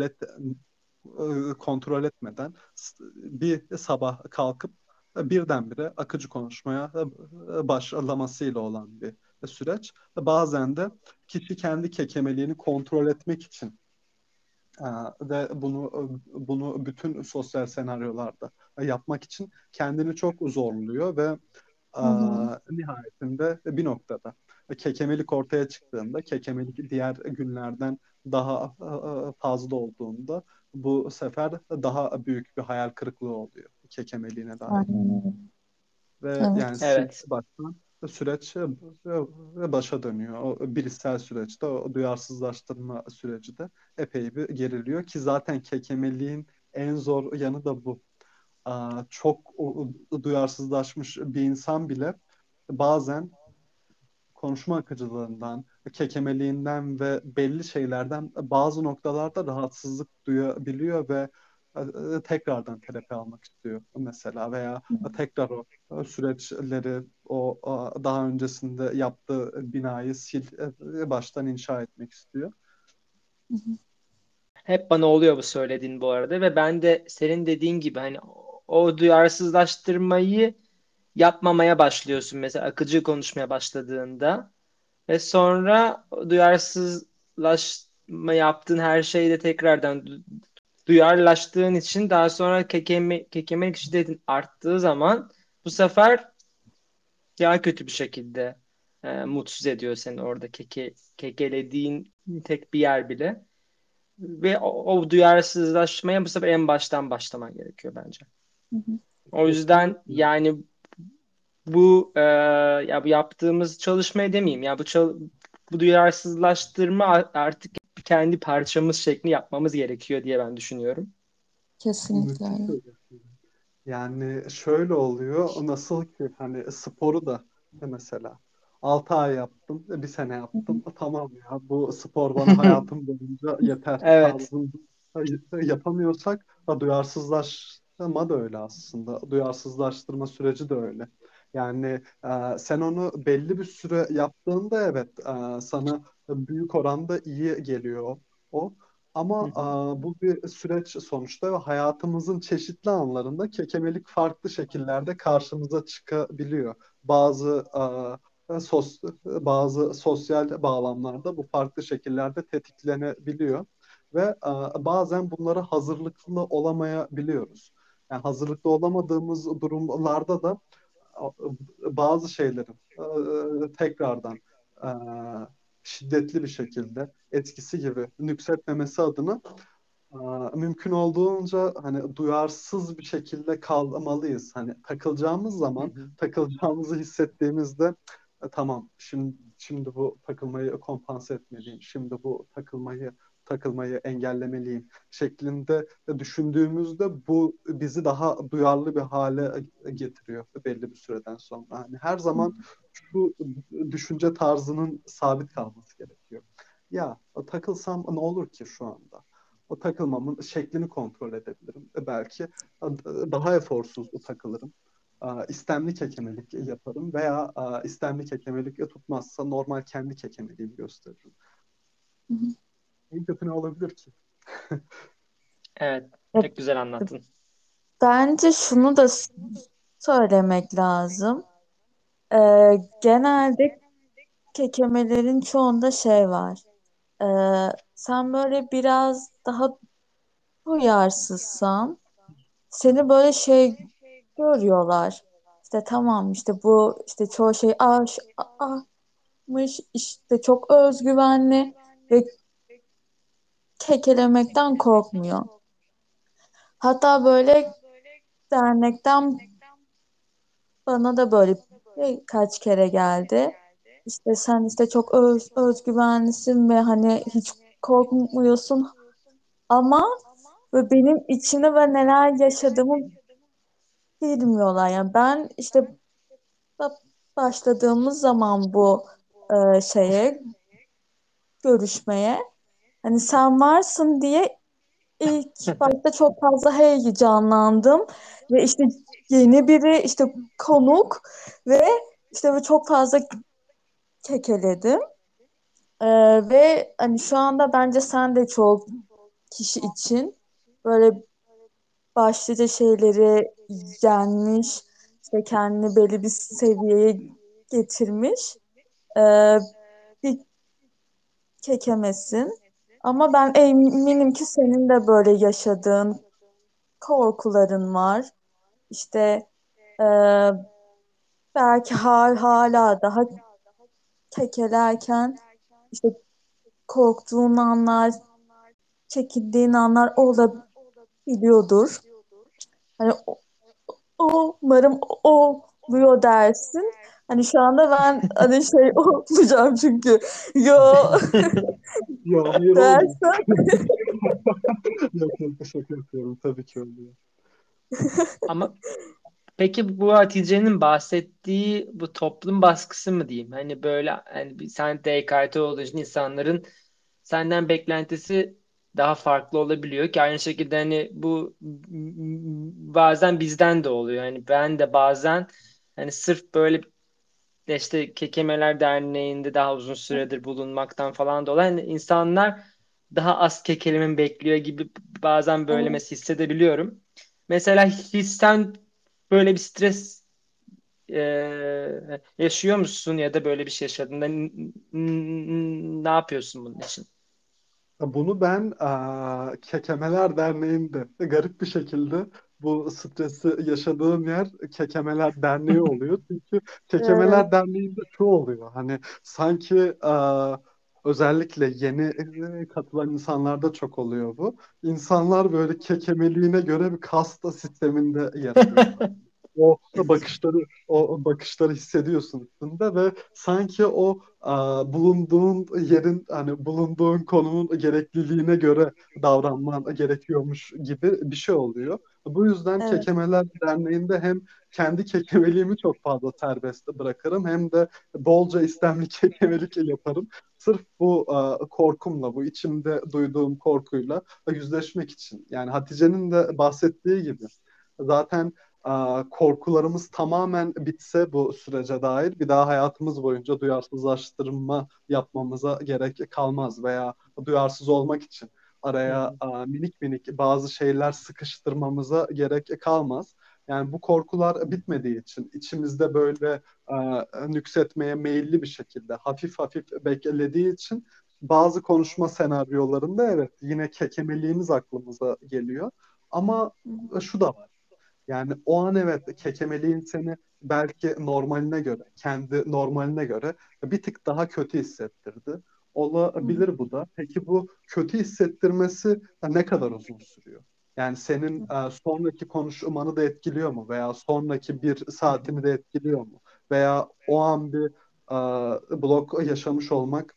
kontrol etmeden bir sabah kalkıp birdenbire akıcı konuşmaya başlamasıyla olan bir süreç. Bazen de kişi kendi kekemeliğini kontrol etmek için ve bunu bütün sosyal senaryolarda yapmak için kendini çok zorluyor ve Hı hı. nihayetinde bir noktada kekemelik ortaya çıktığında, kekemelik diğer günlerden daha fazla olduğunda bu sefer daha büyük bir hayal kırıklığı oluyor kekemeliğine dair. Aynen öyle. Ve yani Evet. Evet. baştan süreç başa dönüyor. O bilişsel süreçte, o duyarsızlaştırma süreci de epey bir geriliyor ki zaten kekemeliğin en zor yanı da bu. Çok duyarsızlaşmış bir insan bile bazen konuşma akıcılığından, kekemeliğinden ve belli şeylerden bazı noktalarda rahatsızlık duyabiliyor ve tekrardan terapi almak istiyor mesela veya tekrar o süreçleri daha öncesinde yaptığı binayı baştan inşa etmek istiyor. Hep bana oluyor bu söylediğin bu arada ve ben de senin dediğin gibi hani o duyarsızlaştırmayı yapmamaya başlıyorsun mesela akıcı konuşmaya başladığında ve sonra o duyarsızlaşma yaptığın her şeyde tekrardan duyarlaştığın için daha sonra kekemelik şiddetin arttığı zaman bu sefer daha kötü bir şekilde mutsuz ediyor seni orada kekelediğin tek bir yer bile. Ve o duyarsızlaşmaya bu sefer en baştan başlaman gerekiyor bence. Hı hı. O yüzden Kesinlikle. yani bu ya bu yaptığımız çalışmayı demeyeyim ya bu duyarsızlaştırma artık kendi parçamız şeklinde yapmamız gerekiyor diye ben düşünüyorum. Kesinlikle Müthiş öyle. öyle. Yani şöyle oluyor. Nasıl ki hani sporu da mesela 6 ay yaptım, bir sene Hı hı. yaptım. Tamam ya bu spor bana hayatım boyunca yeter Evet. tarzında yapamıyorsak duyarsızlaşma da öyle aslında. Duyarsızlaştırma süreci de öyle. Yani sen onu belli bir süre yaptığında evet sana büyük oranda iyi geliyor o. Hı Ama hı. bu bir süreç sonuçta ve hayatımızın çeşitli anlarında kekemelik farklı şekillerde karşımıza çıkabiliyor. Bazı bazı sosyal bağlamlarda bu farklı şekillerde tetiklenebiliyor ve bazen bunlara hazırlıklı olamayabiliyoruz. Yani hazırlıklı olamadığımız durumlarda da bazı şeylerin tekrardan e, şiddetli bir şekilde etkisi gibi nüksetmemesi adına mümkün olduğunca hani duyarsız bir şekilde kalmalıyız. Hani takılacağımız Hı zaman hı. takılacağımızı hissettiğimizde tamam şimdi bu takılmayı kompanse etmeliyim. Şimdi bu takılmayı engellemeliyim şeklinde düşündüğümüzde bu bizi daha duyarlı bir hale getiriyor belli bir süreden sonra. Hani her zaman şu düşünce tarzının sabit kalması gerekiyor. Ya takılsam ne olur ki şu anda? O takılmamın şeklini kontrol edebilirim. Belki daha eforsuz takılırım. İstemli kekemelik yaparım veya istemli kekemelik tutmazsa normal kendi kekemeliğimi gösteririm. Hı hı. En kötü ne olabilir ki? Evet. Ya, Çok güzel anlattın. bence şunu da söylemek lazım. Genelde kekemelerin çoğunda şey var. Sen böyle biraz daha duyarsızsan seni böyle şey görüyorlar. İşte tamam işte bu işte çoğu şey ahmış işte çok özgüvenli ve kekelemekten korkmuyor. Hatta böyle dernekten bana da böyle birkaç kere geldi. İşte sen işte çok özgüvenlisin ve hani hiç korkmuyorsun ama ve benim içinde ve neler yaşadığımı bilmiyorlar. Yani ben işte ba- başladığımız zaman bu şeye görüşmeye hani sen varsın diye ilk başta çok fazla heyecanlandım ve işte yeni biri işte konuk ve işte böyle çok fazla kekeledim. Ve hani şu anda bence sen de çok kişi için böyle başlıca şeyleri yenmiş, işte kendini belli bir seviyeye getirmiş bir kekemesin. Ama ben eminim ki senin de böyle yaşadığın korkuların var. İşte e, belki hala daha kekelerken işte korktuğun anlar, çekindiğin anlar olabiliyordur. Hani umarım oluyor dersin. Hani şu anda ben hani şey olacağım çünkü yo Ya hayır olmuyor. dersen Yok yok, şaka yapıyorum. Tabii ki oluyor. Ama peki bu Hatice'nin bahsettiği bu toplum baskısı mı diyeyim? Hani böyle hani sen DKT olduğu için insanların senden beklentisi daha farklı olabiliyor ki aynı şekilde hani bu bazen bizden de oluyor. Hani ben de bazen hani sırf böyle işte Kekemeler Derneği'nde daha uzun süredir bulunmaktan falan dolayı hani insanlar daha az kekeleme bekliyor gibi bazen böyle evet. mesela hissedebiliyorum. Mesela hissen böyle bir stres yaşıyor musun ya da böyle bir şey yaşadığında ne yapıyorsun bunun için? Bunu ben Kekemeler Derneği'nde garip bir şekilde bu stresi yaşadığım yer Kekemeler Derneği oluyor. Çünkü Evet. Kekemeler Derneği'nde şu oluyor. Hani sanki özellikle yeni katılan insanlarda çok oluyor bu. İnsanlar böyle kekemeliğine göre bir kasta sisteminde yer alıyorlar. O bakışları hissediyorsun üstünde ve sanki o bulunduğun yerin, hani bulunduğun konumun gerekliliğine göre davranman gerekiyormuş gibi bir şey oluyor. Bu yüzden Evet. Kekemeler Derneği'nde hem kendi kekemeliğimi çok fazla serbest bırakırım hem de bolca istemli kekemelik yaparım. Sırf bu korkumla, bu içimde duyduğum korkuyla yüzleşmek için. Yani Hatice'nin de bahsettiği gibi zaten korkularımız tamamen bitse bu sürece dair bir daha hayatımız boyunca duyarsızlaştırma yapmamıza gerek kalmaz veya duyarsız olmak için Hı araya hı. minik minik bazı şeyler sıkıştırmamıza gerek kalmaz. Yani bu korkular bitmediği için içimizde böyle nüksetmeye meyilli bir şekilde hafif hafif beklediği için bazı konuşma senaryolarında evet yine kekemeliğimiz aklımıza geliyor. Ama şu da var. Yani o an evet kekemeliğin seni belki normaline göre, kendi normaline göre bir tık daha kötü hissettirdi. Olabilir bu da. Peki bu kötü hissettirmesi ne kadar uzun sürüyor? Yani senin sonraki konuşmanı da etkiliyor mu? Veya sonraki bir saatini de etkiliyor mu? Veya o an bir blok yaşamış olmak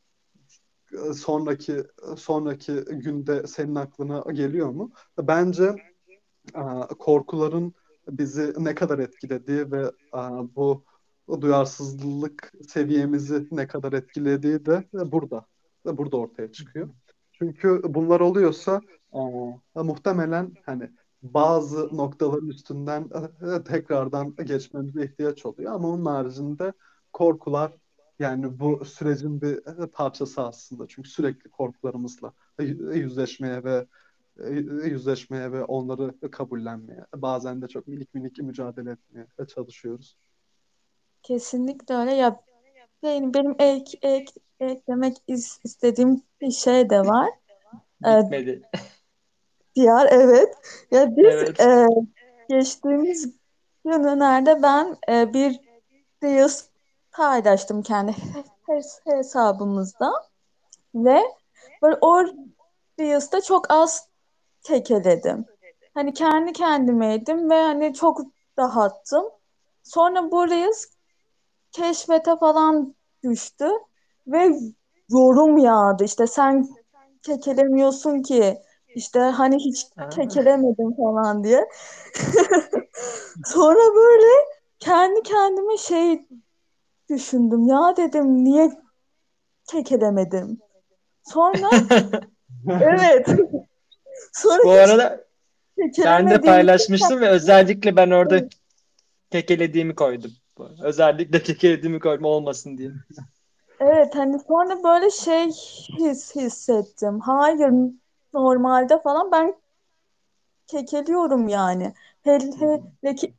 sonraki günde senin aklına geliyor mu? Bence korkuların bizi ne kadar etkilediği ve bu duyarsızlık seviyemizi ne kadar etkilediği de burada ortaya çıkıyor. Çünkü bunlar oluyorsa muhtemelen hani bazı noktaların üstünden tekrardan geçmemize ihtiyaç oluyor ama onun haricinde korkular yani bu sürecin bir parçası aslında. Çünkü sürekli korkularımızla yüzleşmeye ve yüzleşmeye ve onları kabullenmeye, bazen de çok minik minik mücadele etmeye çalışıyoruz. Kesinlikle öyle. Ya benim eklemek istediğim bir şey de var. Ee, Bitmedi. diğer evet. Ya biz Evet. geçtiğimiz günlerde ben bir Reels paylaştım kendi hesabımızda ve böyle o Reels'te çok az kekeledim. Hani kendi kendimeydim ve hani çok rahattım. Sonra bu Reels keşfete falan düştü ve yorum yağdı. İşte sen kekelemiyorsun ki. İşte hani hiç Aa. kekelemedim falan diye. Sonra böyle kendi kendime şey düşündüm. Ya dedim niye kekelemedim? Sonra evet. Sonra Bu hiç arada ben de kekelemediğim için paylaşmıştım ve özellikle ben orada kekelediğimi koydum. Özellikle kekelediğimi koydum olmasın diye. evet hani sonra böyle şey hissettim. Hayır, normalde falan ben kekeliyorum yani. Hele ki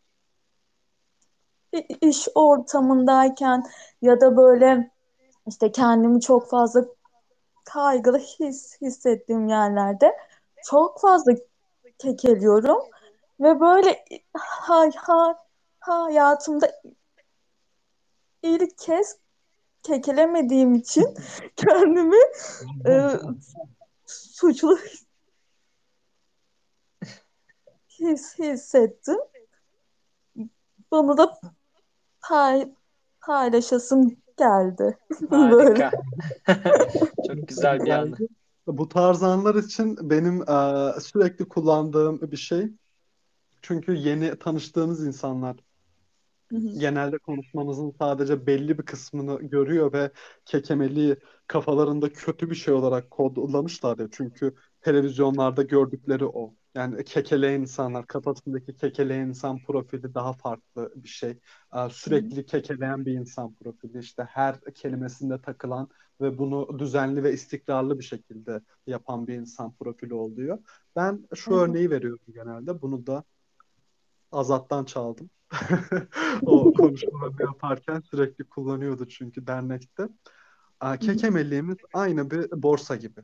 iş ortamındayken ya da böyle işte kendimi çok fazla kaygılı hissettiğim yerlerde çok fazla kekeliyorum ve böyle hayatımda ilk kez kekelemediğim için kendimi e, suçlu hissettim. Bunu da pay paylaşasım geldi. Böyle. Harika. Çok güzel bir anı. Bence bu tarz anlar için benim sürekli kullandığım bir şey. Çünkü yeni tanıştığımız insanlar Hı hı. genelde konuşmanızın sadece belli bir kısmını görüyor ve kekemeliği kafalarında kötü bir şey olarak kodlamışlar ya. Çünkü televizyonlarda gördükleri o. Yani kekeleyen insanlar, kafasındaki kekeleyen insan profili daha farklı bir şey. Sürekli kekeleyen bir insan profili, işte her kelimesinde takılan ve bunu düzenli ve istikrarlı bir şekilde yapan bir insan profili oluyor. Ben şu Evet. örneği veriyorum genelde. Bunu da Azat'tan çaldım. O konuşmalarını yaparken sürekli kullanıyordu çünkü dernekte. Hı hı. Kekemeliğimiz aynı bir borsa gibi.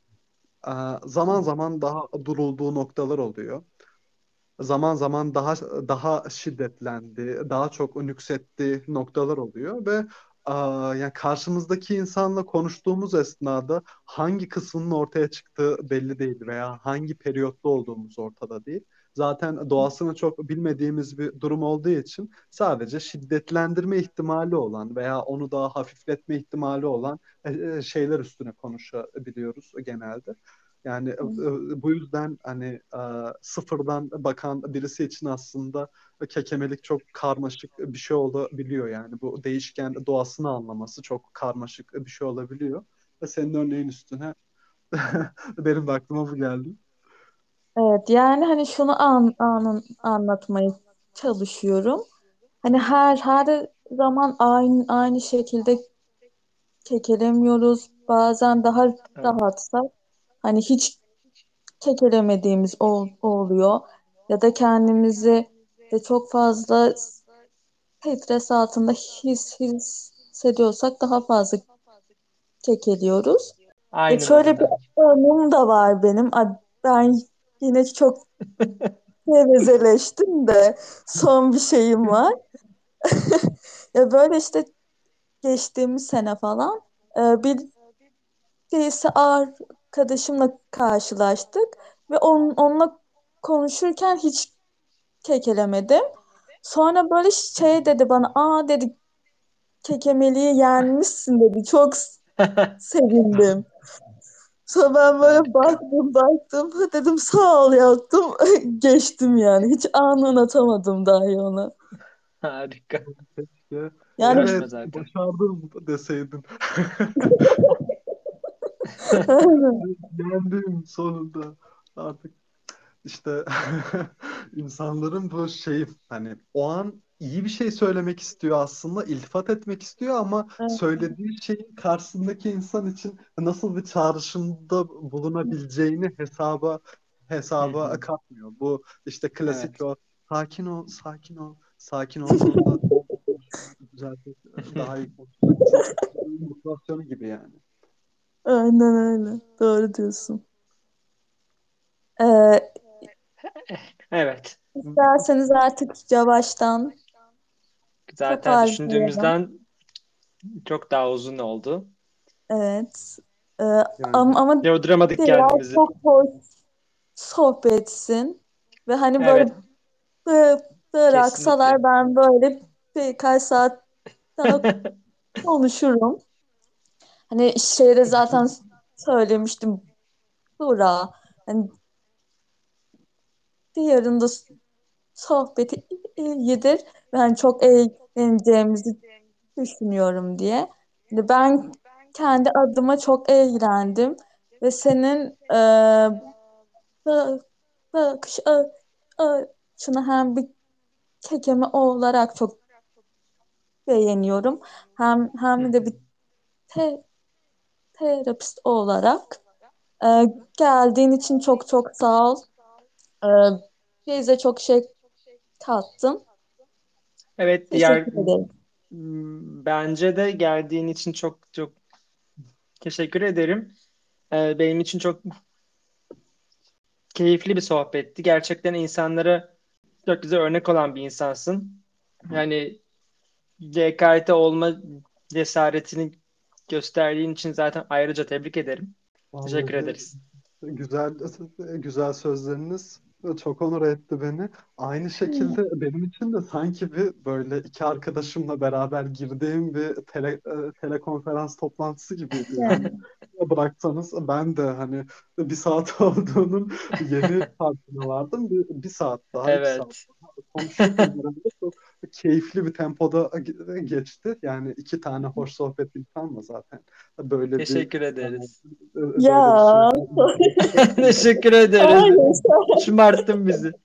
Zaman zaman daha durulduğu noktalar oluyor. Zaman zaman daha şiddetlendi, daha çok nüksettiği noktalar oluyor ve yani karşımızdaki insanla konuştuğumuz esnada hangi kısmının ortaya çıktığı belli değil veya hangi periyotta olduğumuz ortada değil. Zaten doğasını çok bilmediğimiz bir durum olduğu için sadece şiddetlendirme ihtimali olan veya onu daha hafifletme ihtimali olan şeyler üstüne konuşabiliyoruz genelde. Yani bu yüzden hani sıfırdan bakan birisi için aslında kekemelik çok karmaşık bir şey olabiliyor yani. Bu değişken doğasını anlaması çok karmaşık bir şey olabiliyor. Ve senin örneğin üstüne benim de aklıma bu geldi. Evet, yani hani şunu anlatmaya çalışıyorum. Hani her zaman aynı şekilde kekelemiyoruz. Bazen daha Evet. rahatsak hani hiç kekelemediğimiz oluyor. Ya da kendimizi de çok fazla stres altında hissediyorsak daha fazla kekeliyoruz. Aynen Şöyle bir öyle. örneğim de var benim. Ben yine çok gevezeleştim de son bir şeyim var. Ya böyle işte geçtiğimiz sene falan birisi arkadaşımla karşılaştık ve onunla konuşurken hiç kekelemedim. Sonra böyle şey dedi bana, aa dedi kekemeliği yenmişsin dedi. Çok sevindim. Sonra ben böyle Harika. baktım dedim sağ ol yaptım geçtim yani. Hiç anı unutamadım dahi onu. Harika. Keşke Yani Uğraşma evet zaten. başardım deseydin. Yendim sonunda artık. İşte insanların bu şey hani o an iyi bir şey söylemek istiyor aslında, iltifat etmek istiyor ama söylediği şeyin karşısındaki insan için nasıl bir çağrışımda bulunabileceğini Hı hesaba hı. katmıyor. Bu işte klasik Evet. o sakin ol, sakin ol, sakin olduğunda konuşmayı düzeltip daha iyi konuşmak için motivasyonu gibi yani. aynen öyle. Doğru diyorsun. Ee, Evet. isterseniz artık yavaştan Zaten toparlayalım. düşündüğümüzden çok daha uzun oldu. Evet. Ee, Yani ama yorduramadık Dilay kendimizi. çok hoş sohbetsin. Ve hani böyle Evet. bıraksalar ben böyle birkaç saat daha konuşurum. Hani şeyde zaten söylemiştim Buğra. Hani yarın da sohbeti iyidir. Ben çok eğleneceğimizi düşünüyorum diye. Hani ben kendi adıma çok eğlendim ve senin ba- bakış açını hem bir kekeme olarak çok beğeniyorum. Hem de bir te- terapist olarak. Geldiğin için çok çok sağ ol. Ee, Bize çok şey kattın. Evet, Teşekkür ederim. bence de geldiğin için çok çok teşekkür ederim. Benim için çok keyifli bir sohbetti. Gerçekten insanlara çok güzel örnek olan bir insansın. Yani CKT olma cesaretini gösterdiğin için zaten ayrıca tebrik ederim. Teşekkür Vallahi ederiz. güzel güzel sözleriniz çok onur etti beni. Aynı şekilde benim için de sanki bir böyle iki arkadaşımla beraber girdiğim bir telekonferans toplantısı gibiydi yani. Yani, Bıraksanız ben de hani bir saat olduğunun yeni farkına vardım. Bir saat daha, iki saat Evet. daha konuşurken herhalde çok keyifli bir tempoda geçti. Yani iki tane hoş sohbet insan mı zaten böyle bir Teşekkür ederiz. böyle bir süre. ya Teşekkür ederiz. hayır. Şımarttın bizi.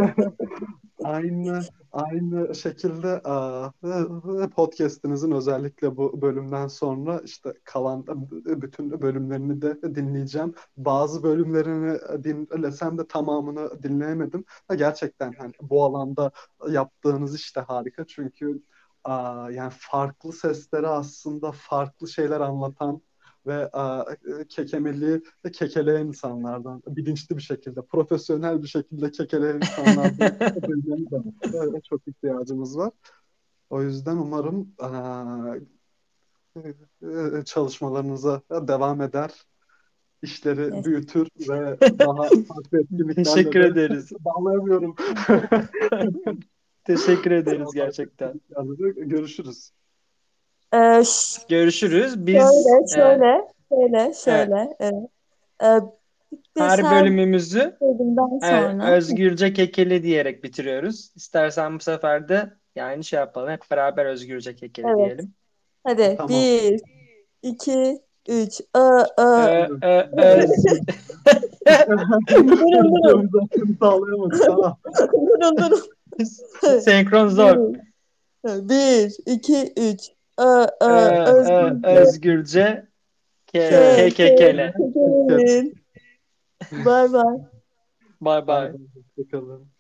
Aynı şekilde podcast'inizin özellikle bu bölümden sonra işte kalan bütün bölümlerini de dinleyeceğim. Bazı bölümlerini dinlesem de tamamını dinleyemedim. Gerçekten hani bu alanda yaptığınız iş de harika çünkü yani farklı sesleri aslında farklı şeyler anlatan ve kekemeliği kekeleyen insanlardan, bilinçli bir şekilde, profesyonel bir şekilde kekeleyen insanlardan duymanın da çok ihtiyacımız var. O yüzden umarım çalışmalarınıza devam eder, işleri Neyse. büyütür ve daha farklı etkinliklerle Teşekkür de ederiz. bağlayamıyorum. Teşekkür ederiz Daha farklı gerçekten. etkinliklerle de görüşürüz. Görüşürüz. Biz Şöyle. evet, Evet. Ee, Biz her her bölümümüzü bölümden sonra özgürce kekeli diyerek bitiriyoruz. İstersen bu sefer de yani şey yapalım. Hep beraber özgürce kekeli evet. diyelim. Hadi Tamam. 1, 2, 3. Öz Durun. Organizasyonu sağlayamadık. Tamam. Durun. senkron zor. Bir, 1, 2, 3. Özgürce. Özgürce Ke, ke, kekele. kekelim. Bay bay. Bye Bay bye. bay. Hoşçakalın.